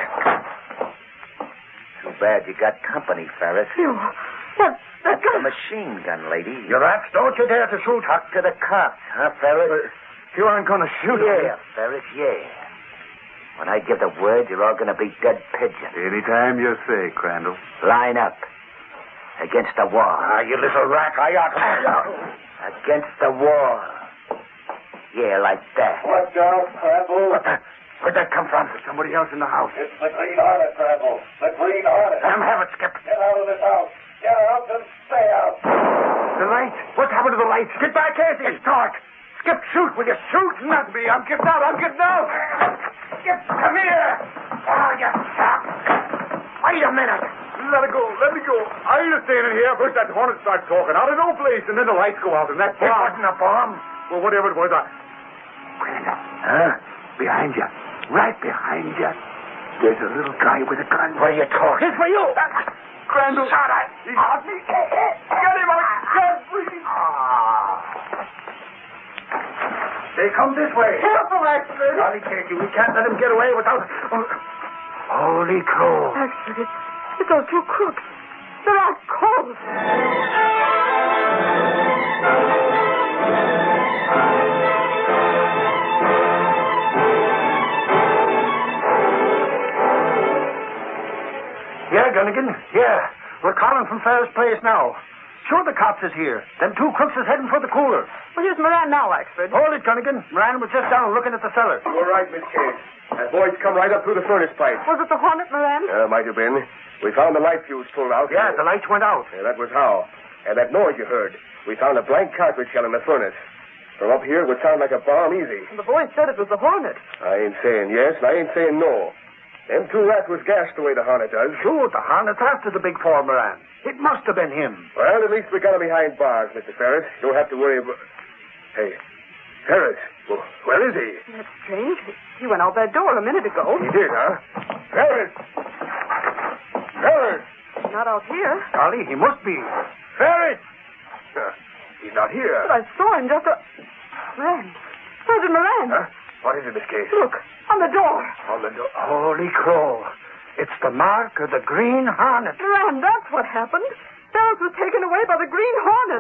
S15: Too bad you got company, Ferris.
S17: You... That... That
S15: That's a machine gun, lady.
S16: You rats, don't you dare to shoot.
S15: Talk to the cops, huh, Ferris?
S16: Uh, you aren't going to shoot
S15: Yeah, Ferris, yeah. When I give the word, you're all going to be dead pigeons.
S3: Anytime you say, Crandall.
S15: Line up. Against the wall.
S16: Ah, you little rat, I ought to...
S15: Against the wall. Yeah, like that.
S16: Watch out, Crandall.
S15: What the... Where'd that come from? There's somebody else in the house.
S16: It's the Green Hornet, Crandall. The Green Hornet.
S15: Let him have it, Skip.
S16: Get out of this house. Get out and stay out.
S15: The light. What's happened to the lights? Get back, Casey. It's dark. Skip, shoot. Will you shoot?
S16: Not me. I'm getting out. I'm getting out.
S15: Skip, come here. Oh, you chap. Wait a minute.
S16: Let it go. Let me go. I'm just standing here. First that Hornet starts talking out of no place, and then the lights go out, and that
S15: It
S16: bomb.
S15: wasn't a bomb.
S16: Well, whatever it was, I...
S15: Huh? Behind you. Right behind you. There's a little guy with a gun. What are you talking?
S16: It's for you.
S15: Crandall. Shot at.
S16: He's on me. Get him out. Can't breathe. They come this way.
S17: Careful, Axford.
S16: Golly, Casey, we can't let him get away without... Oh.
S15: Holy crow.
S17: Axford, it's, it's those two crooks. They're out cold.
S15: Yeah, Gunnigan. Yeah. We're calling from Ferris Place now. Sure, the cops is here. Them two crooks is heading for the cooler.
S17: Well, here's Moran now, Axford.
S15: Hold it, Gunnigan. Moran was just down looking at the cellar.
S16: You're right, Miss Case. That boy's come right up through the furnace pipe.
S17: Was it the Hornet, Moran?
S16: Uh, might have been. We found the light fuse pulled out.
S15: Yeah, the lights went out.
S16: Yeah, that was how. And that noise you heard. We found a blank cartridge shell in the furnace. From up here, it would sound like a bomb easy.
S17: The boy said it was the Hornet.
S16: I ain't saying yes, and I ain't saying no. Them two rats was gassed the way the Hornet does.
S15: Sure, the Hornet's after the big four, Moran. It must have been him.
S16: Well, at least we got him behind bars, Mister Ferris. Don't have to worry about... Hey, Ferris, well, where is he?
S17: That's strange. He went out that door a minute ago.
S16: He did, huh? Ferris! Ferris!
S17: Not out here.
S15: Golly, he must be.
S16: Ferris! Uh, he's not here.
S17: But I saw him just a... Moran. Sergeant Moran.
S16: Huh? What is it, Miss Case?
S17: Look, on the door.
S16: On the door.
S15: Holy crow. It's the mark of the Green Hornet.
S17: Moran, that's what happened. Ferris was taken away by the Green Hornet.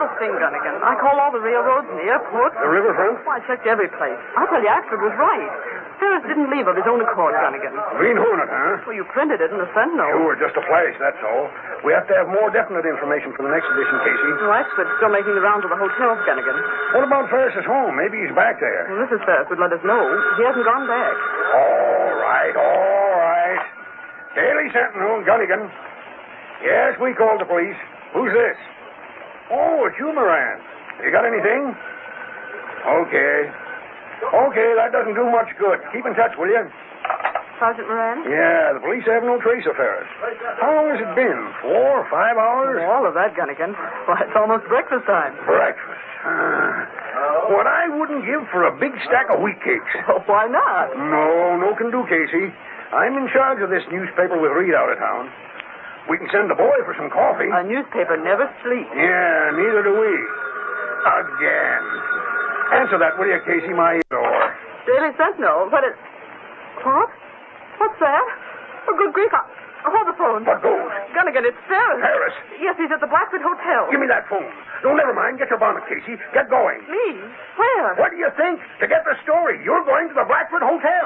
S17: thing, Gunnigan. I called all the railroads and the airports.
S16: The riverfront?
S17: Well, I checked every place. I tell you, Axford was right. Ferris didn't leave of his own accord, Gunnigan.
S16: Green Hornet, huh?
S17: Well, you printed it in the Sentinel.
S16: Sure, just a flash, that's all. We have to have more definite information for the next edition, Casey.
S17: Well, Axford's still making the rounds of the hotels, Gunnigan.
S16: What about Ferris's home? Maybe he's back there.
S17: Well, Missus Ferris would let us know. He hasn't gone back.
S16: All right, all right. Daily Sentinel, Gunnigan. Yes, we called the police. Who's this? Oh, it's you, Moran. You got anything? Okay. Okay, that doesn't do much good. Keep in touch, will you?
S17: Sergeant Moran?
S16: Yeah, the police have no trace of Ferris. How long has it been? Four, five hours?
S17: Oh, all of that, Gunnigan. Why, it's almost breakfast time.
S16: Breakfast. Uh, what I wouldn't give for a big stack of wheat cakes.
S17: Oh, why not?
S16: No, no can do, Casey. I'm in charge of this newspaper with Reed out of town. We can send the boy for some coffee.
S17: A newspaper never sleeps.
S16: Yeah, neither do we. Again. Answer that, will you, Casey, my door.
S17: Daily Sentinel? What is... What? What's that? Oh, good grief. I... Hold the phone.
S16: What goes?
S17: Gunnigan, it's Ferris.
S16: Ferris?
S17: Yes, he's at the Blackwood Hotel.
S16: Give me that phone. No, never mind. Get your bonnet, Casey. Get going.
S17: Me? Where?
S16: What do you think? To get the story. You're going to the Blackwood Hotel.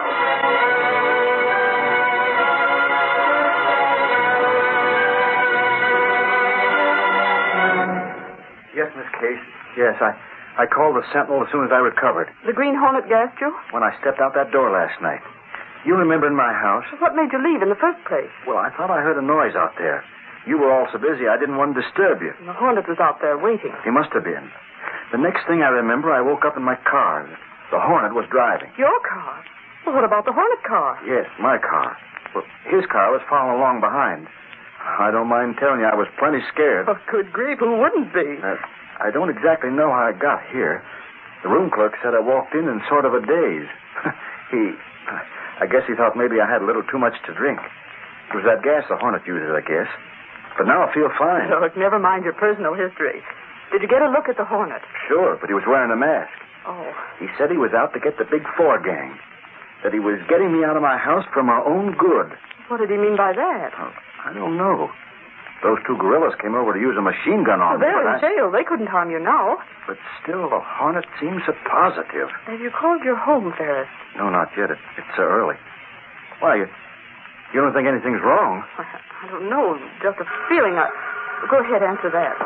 S18: Yes, Miss Case. Yes, I, I called the Sentinel as soon as I recovered.
S17: The Green Hornet gassed you?
S18: When I stepped out that door last night. You remember in my house?
S17: What made you leave in the first place?
S18: Well, I thought I heard a noise out there. You were all so busy, I didn't want to disturb you.
S17: The Hornet was out there waiting.
S18: He must have been. The next thing I remember, I woke up in my car. The Hornet was driving.
S17: Your car? Well, what about the Hornet car?
S18: Yes, my car. Well, his car was following along behind. I don't mind telling you, I was plenty scared.
S17: Oh, good grief, who wouldn't be?
S18: Uh, I don't exactly know how I got here. The room clerk said I walked in in sort of a daze. he... I guess he thought maybe I had a little too much to drink. It was that gas the Hornet uses, I guess. But now I feel fine.
S17: Look, never mind your personal history. Did you get a look at the Hornet?
S18: Sure, but he was wearing a mask.
S17: Oh.
S18: He said he was out to get the Big Four gang. That he was getting me out of my house for my own good.
S17: What did he mean by that?
S18: Oh, I don't know. Those two guerrillas came over to use a machine gun on
S17: well, they're
S18: me.
S17: in
S18: I...
S17: jail. They couldn't harm you now.
S18: But still, the Hornet seems so positive.
S17: Have you called your home, Ferris?
S18: No, not yet. It, it's so early. Why, you, you don't think anything's wrong?
S17: I, I don't know. Just a feeling. I... Go ahead, answer that.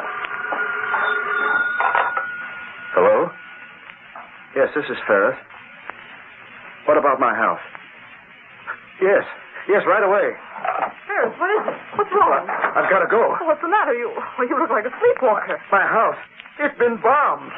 S18: Hello? Yes, this is Ferris. What about my house? Yes. Yes, right away.
S17: Ferris, what is it? What's wrong?
S18: I've got to go.
S17: Oh, what's the matter? You well, you look like a sleepwalker.
S18: My house. It's been bombed.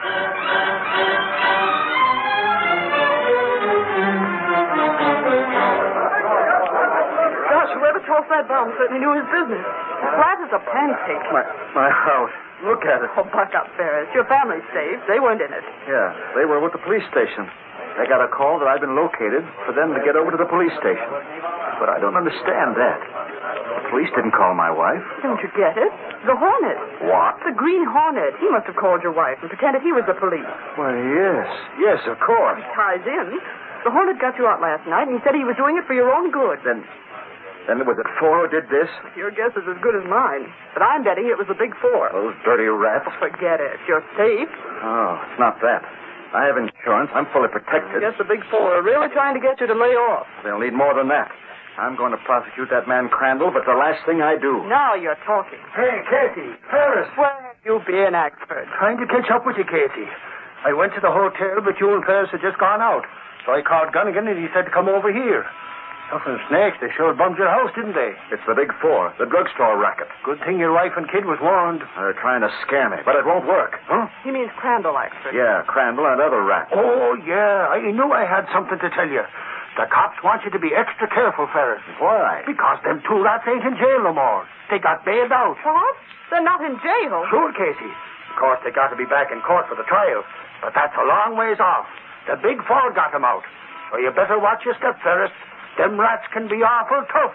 S17: Gosh, whoever tossed that bomb certainly knew his business. Flat as a pancake.
S18: My, my house. Look at it.
S17: Oh, buck up, Ferris. Your family's safe. They weren't in it.
S18: Yeah, they were with the police station. They got a call that I'd been located for them to get over to the police station. But I don't understand that. The police didn't call my wife.
S17: Don't you get it? The Hornet.
S18: What?
S17: The Green Hornet. He must have called your wife and pretended he was the police.
S18: Why, yes. Yes, of course.
S17: It ties in. The Hornet got you out last night, and he said he was doing it for your own good.
S18: Then, then was it four who did this?
S17: Your guess is as good as mine. But I'm betting it was the Big Four.
S18: Those dirty rats.
S17: Forget it. You're safe.
S18: Oh, it's not that. I have insurance. I'm fully protected.
S17: I guess the Big Four are really trying to get you to lay off.
S18: They'll need more than that. I'm going to prosecute that man Crandall, but it's the last thing I do.
S17: Now you're talking.
S15: Hey, Casey. Ferris.
S17: Where have you been, Axford?
S15: Trying to catch up with you, Casey. I went to the hotel, but you and Ferris had just gone out. So I called Gunnigan, and he said to come over here. Nothing snakes. They sure bummed your house, didn't they?
S18: It's the Big Four, the drugstore racket.
S15: Good thing your wife and kid was warned.
S18: They're trying to scare me, but it won't work.
S15: Huh?
S17: He means Crandall, Axford.
S18: Yeah, Crandall and other rats.
S15: Oh, yeah. I knew I had something to tell you. The cops want you to be extra careful, Ferris.
S18: Why?
S15: Because them two rats ain't in jail no more. They got bailed out.
S17: What? They're not in jail?
S15: Sure, Casey. Of course, they got to be back in court for the trial. But that's a long ways off. The Big Four got them out. So you better watch your step, Ferris. Them rats can be awful tough.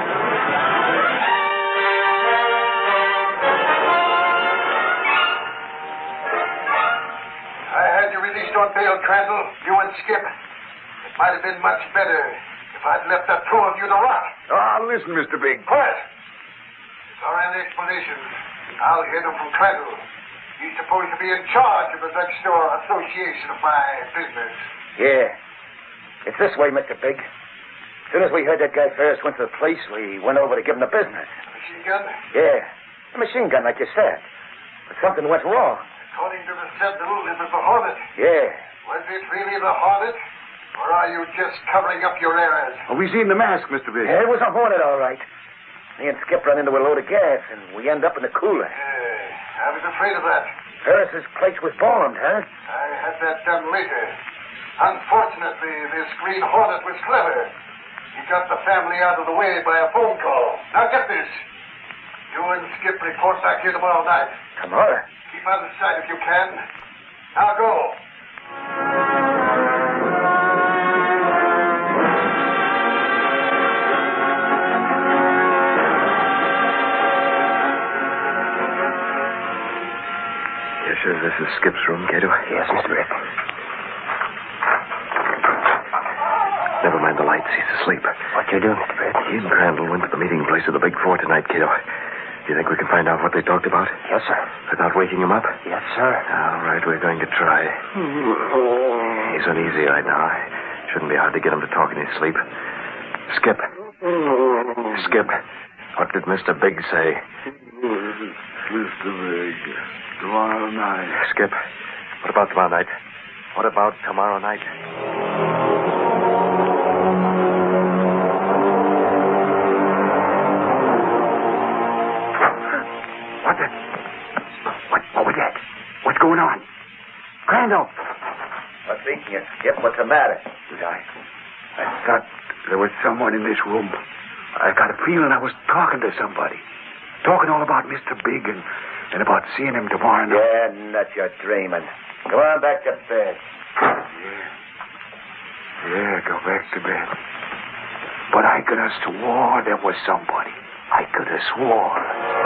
S19: I had you released on bail, Crandall. You and Skip. It might have been much better if I'd left the two of you to rot.
S16: Ah, listen, Mister Big.
S19: Quiet. If there are any explanations, I'll hear them from Crandall. He's supposed to be in charge of the next door association of my business.
S18: Yeah. It's this way, Mister Big. As soon as we heard that guy Ferris went to the police, we went over to give him the business.
S19: Machine gun?
S18: Yeah. A machine gun, like you said. But something went wrong.
S19: According to the Sentinel, it was the Hornet.
S18: Yeah.
S19: Was it really the Hornet? Or are you just covering up your errors?
S18: Oh, we seen the mask, Mister Big. Yeah, it was a Hornet, all right. Me and Skip run into a load of gas, and we end up in the cooler.
S19: Uh, I was afraid of that.
S18: Ferris's place was bombed, huh?
S19: I had that done later. Unfortunately, this Green Hornet was clever. He got the family out of the way by a phone call. Now get this. You and Skip report back here tomorrow night.
S18: Tomorrow?
S19: Keep out of sight if you can. Now go.
S18: Yes, sir. This is Skip's room, Cato. Yes, Mister Rick. Never mind the lights. He's asleep. What you doing, Mister Brett? He and Crandall went to the meeting place of the Big Four tonight, Cato. Do you think we can find out what they talked about?
S15: Yes, sir.
S18: Without waking him up?
S15: Yes, sir.
S18: All right, we're going to try. He's uneasy right now. Shouldn't be hard to get him to talk in his sleep. Skip. Skip. What did Mister Big say?
S8: Mister Big, tomorrow night.
S18: Skip, what about tomorrow night? What about tomorrow night?
S15: What the? What, what was that? What's going on? Crandall!
S18: What's eating you, Skip? What's the matter?
S15: Did I? I thought there was someone in this room. I got a feeling I was talking to somebody. Talking all about Mister Big and, and about seeing him tomorrow night.
S18: Yeah, nut, you're dreaming. Come on back to bed.
S15: Yeah. Yeah, go back to bed. But I could have swore there was somebody. I could have swore.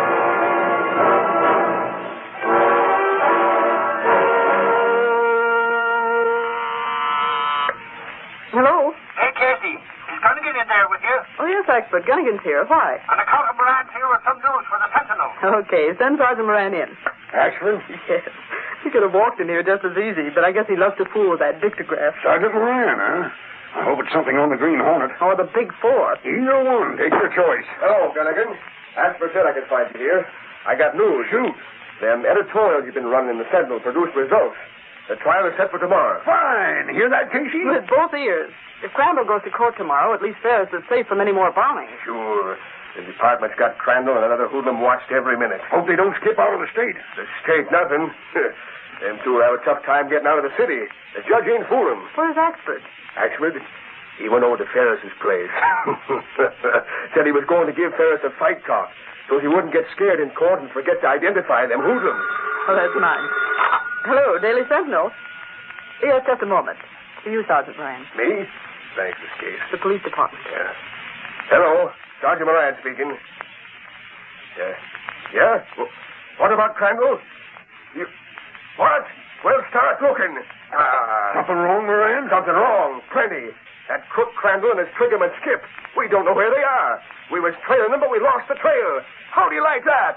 S17: Hello?
S19: Hey, Casey. Is Gunnigan in there with you?
S17: Oh, yes, expert. Gunnigan's here. Why?
S19: On account of Moran's here with some news for the Sentinel.
S17: Okay, send Sergeant Moran in.
S16: Ashford?
S17: Yes. He could have walked in here just as easy, but I guess he loves to fool with that dictograph.
S16: Sergeant Moran, huh? I hope it's something on the Green Hornet.
S17: Or the Big Four.
S16: Either one. Take your choice.
S20: Hello, Gunnigan. Ashford said I could find you here. I got news.
S16: Shoot.
S20: Them editorials you've been running in the Sentinel produced results. The trial is set for tomorrow.
S16: Fine. Hear that, Casey?
S17: With both ears. If Crandall goes to court tomorrow, at least Ferris is safe from any more bombing.
S20: Sure. The department's got Crandall and another hoodlum watched every minute.
S16: Hope they don't skip out of the state.
S20: The state, nothing. Them two will have a tough time getting out of the city. The judge ain't fooling.
S17: Where's Axford?
S20: Axford? He went over to Ferris's place. Said he was going to give Ferris a fight talk so he wouldn't get scared in court and forget to identify them hoodlums.
S17: Oh, that's nice. Hello, Daily Sentinel. Yes, just a moment. To you, Sergeant Moran.
S20: Me? Thanks, Miss Case.
S17: The police department.
S20: Yeah. Hello, Sergeant Moran speaking. Yeah. Yeah? Well, what about Crandall? You... What? Well, start looking. Ah.
S16: Something wrong, Moran?
S20: Something wrong. Plenty. That crook Crandall and his triggerman Skip. We don't know where they are. We was trailing them, but we lost the trail. How do you like that?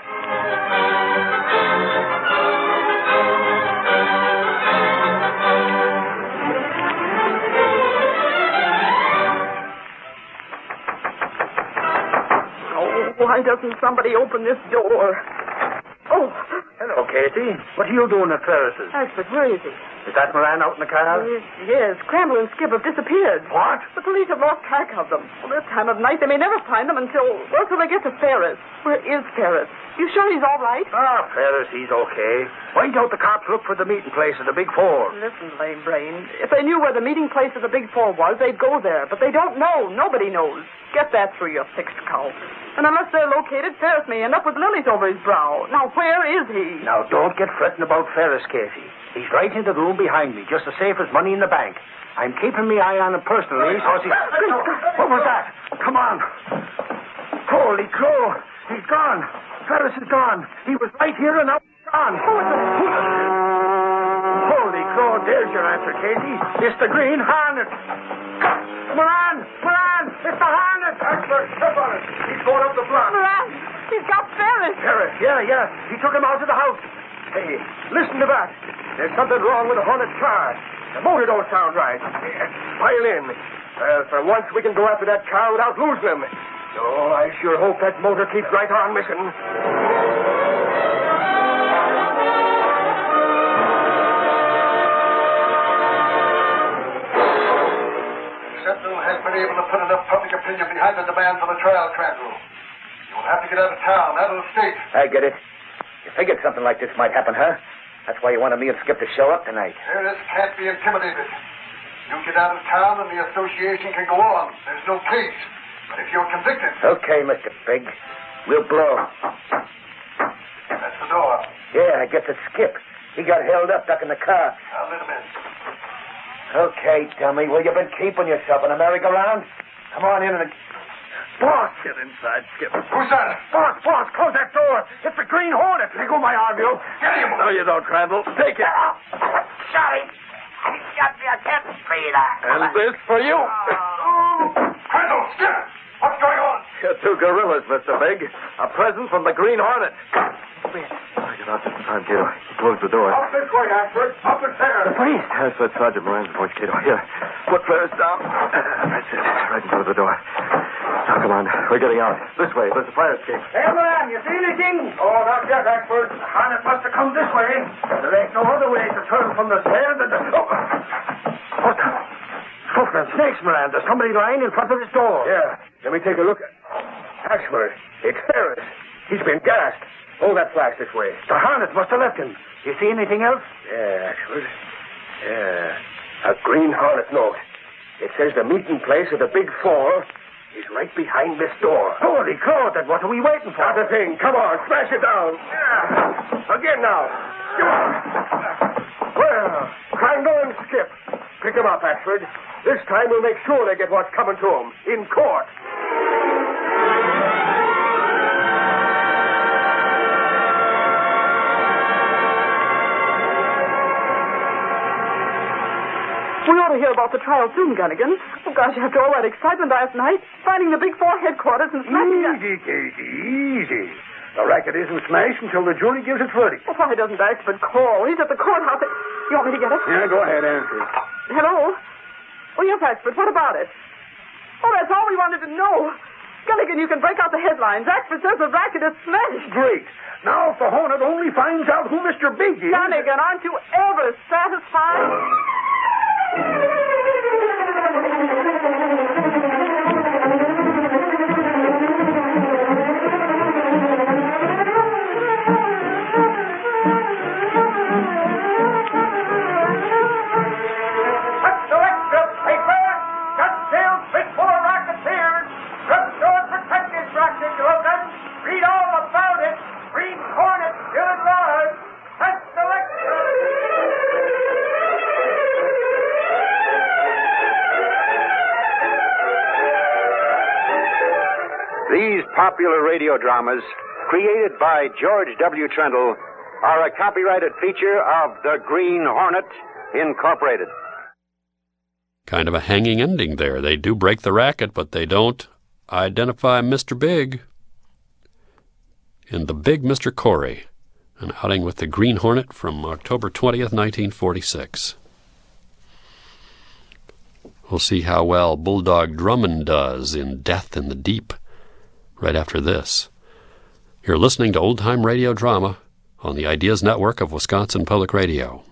S17: Oh, why doesn't somebody open this door? Oh.
S15: Hello, Casey. What are you doing at Ferris's?
S17: Axford, where is he?
S15: Is that Moran out in the car?
S17: Yes, yes. Crandall and Skip have disappeared.
S15: What?
S17: The police have lost track of them. Well, this time of night, they may never find them until, well, till they get to Ferris. Where is Ferris? You sure he's all right?
S15: Ah, Ferris, he's okay. Why don't the cops look for the meeting place of the Big Four?
S17: Listen, lame brain. If they knew where the meeting place of the Big Four was, they'd go there. But they don't know. Nobody knows. Get that through your fixed cow. And unless they're located, Ferris may end up with lilies over his brow. Now, where is he?
S15: Now, don't get fretting about Ferris, Casey. He's right in the room behind me, just as safe as money in the bank. I'm keeping my eye on him personally, so he... What was that? Come on. Holy crow. He's gone. Ferris is gone. He was right here and now he's gone. Holy crow, there's your answer, Casey. It's the Green Hornet. Moran! Moran! It's the Hornet! Axford, step on it. He's going up the block.
S17: Moran! He's got Ferris.
S15: Ferris, yeah, yeah. He took him out of the house.
S20: Hey, listen to that. There's something wrong with the Hornet's car. The motor don't sound right. Pile in. Well, for once we can go after that car without losing him. Oh, I sure hope that motor keeps right on missing.
S19: Sentinel has been able to put enough public opinion behind the demand for the trial, Crandall. You'll have to get out of town, out of the state.
S15: I get it. You figured something like this might happen, huh? That's why you wanted me and Skip to show up tonight.
S19: Harris can't be intimidated. You get out of town and the association can go on. There's no case. But if you're convicted...
S15: Okay, Mister Big. We'll blow.
S19: That's the door.
S15: Yeah, I guess it's Skip. He got held up back in the car.
S19: I'll let him in.
S15: Okay, dummy. Well, you've been keeping yourself in a merry-go-round. Come on in and...
S20: Boss! Get inside, Skip.
S19: Who's that?
S20: Boss, boss, close that door. It's the Green Hornet. Let go my arm, you.
S19: Get him.
S20: No, you don't, Crandall. Take it.
S15: Sorry. He shot me. I can't breathe.
S20: And this for you.
S19: Crandall, Skip! What's going on?
S20: You're two gorillas, Mister Big. A present from the Green Hornet. I get out just in time, Cato. He closed the door.
S19: Up this way, Ashford. Up the stairs.
S20: The police. That's what Sergeant Moran's voice, Cato. Here, put Ferris down. That's it. Right in front of the door. Now, come on. We're getting out. This way. There's a fire escape.
S15: Hey, Moran, you see anything?
S19: Oh, not yet, Ashford.
S15: The Hornet must have come this way. There ain't no other way to turn from the stairs than to... Oh.
S20: What the... Footman, snakes, Moran. There's somebody lying in front of this door.
S19: Yeah. Let me take a look. Ashford, it's Ferris. He's been gassed. Hold that flash this way.
S20: The Hornet must have left him. You see anything else?
S19: Yeah, Ashford. Yeah. A Green Hornet note. It says the meeting place of the Big Four is right behind this door.
S20: Holy crow, then what are we waiting for?
S19: Not a thing. Come on, smash it down. Yeah. Again now. Come on. Well, Crandall and Skip. Pick them up, Ashford. This time we'll make sure they get what's coming to them in court.
S17: We ought to hear about the trial soon, Gunnigan. Oh, gosh, after all that excitement last night, finding the Big Four headquarters and smashing it.
S16: Easy, Casey, easy. The racket isn't smashed until the jury gives its verdict.
S17: Well, why doesn't Ashford call? He's at the courthouse. You want me to get it?
S16: Yeah, go ahead, answer it.
S17: Hello? Oh, yes, Ashford. What about it? Oh, that's all we wanted to know. Gunnigan, you can break out the headlines. Ashford says the racket is smashed.
S16: Great. Now, if the Hornet only finds out who Mister Big is...
S17: Gunnigan, aren't you ever satisfied?
S13: These popular radio dramas, created by George W. Trendle, are a copyrighted feature of the Green Hornet, Incorporated.
S1: Kind of a hanging ending there. They do break the racket, but they don't identify Mister Big. In The Big Mister Corey, an outing with the Green Hornet from October twentieth, nineteen forty-six. We'll see how well Bulldog Drummond does in Death in the Deep right after this. You're listening to Old Time Radio Drama on the Ideas Network of Wisconsin Public Radio.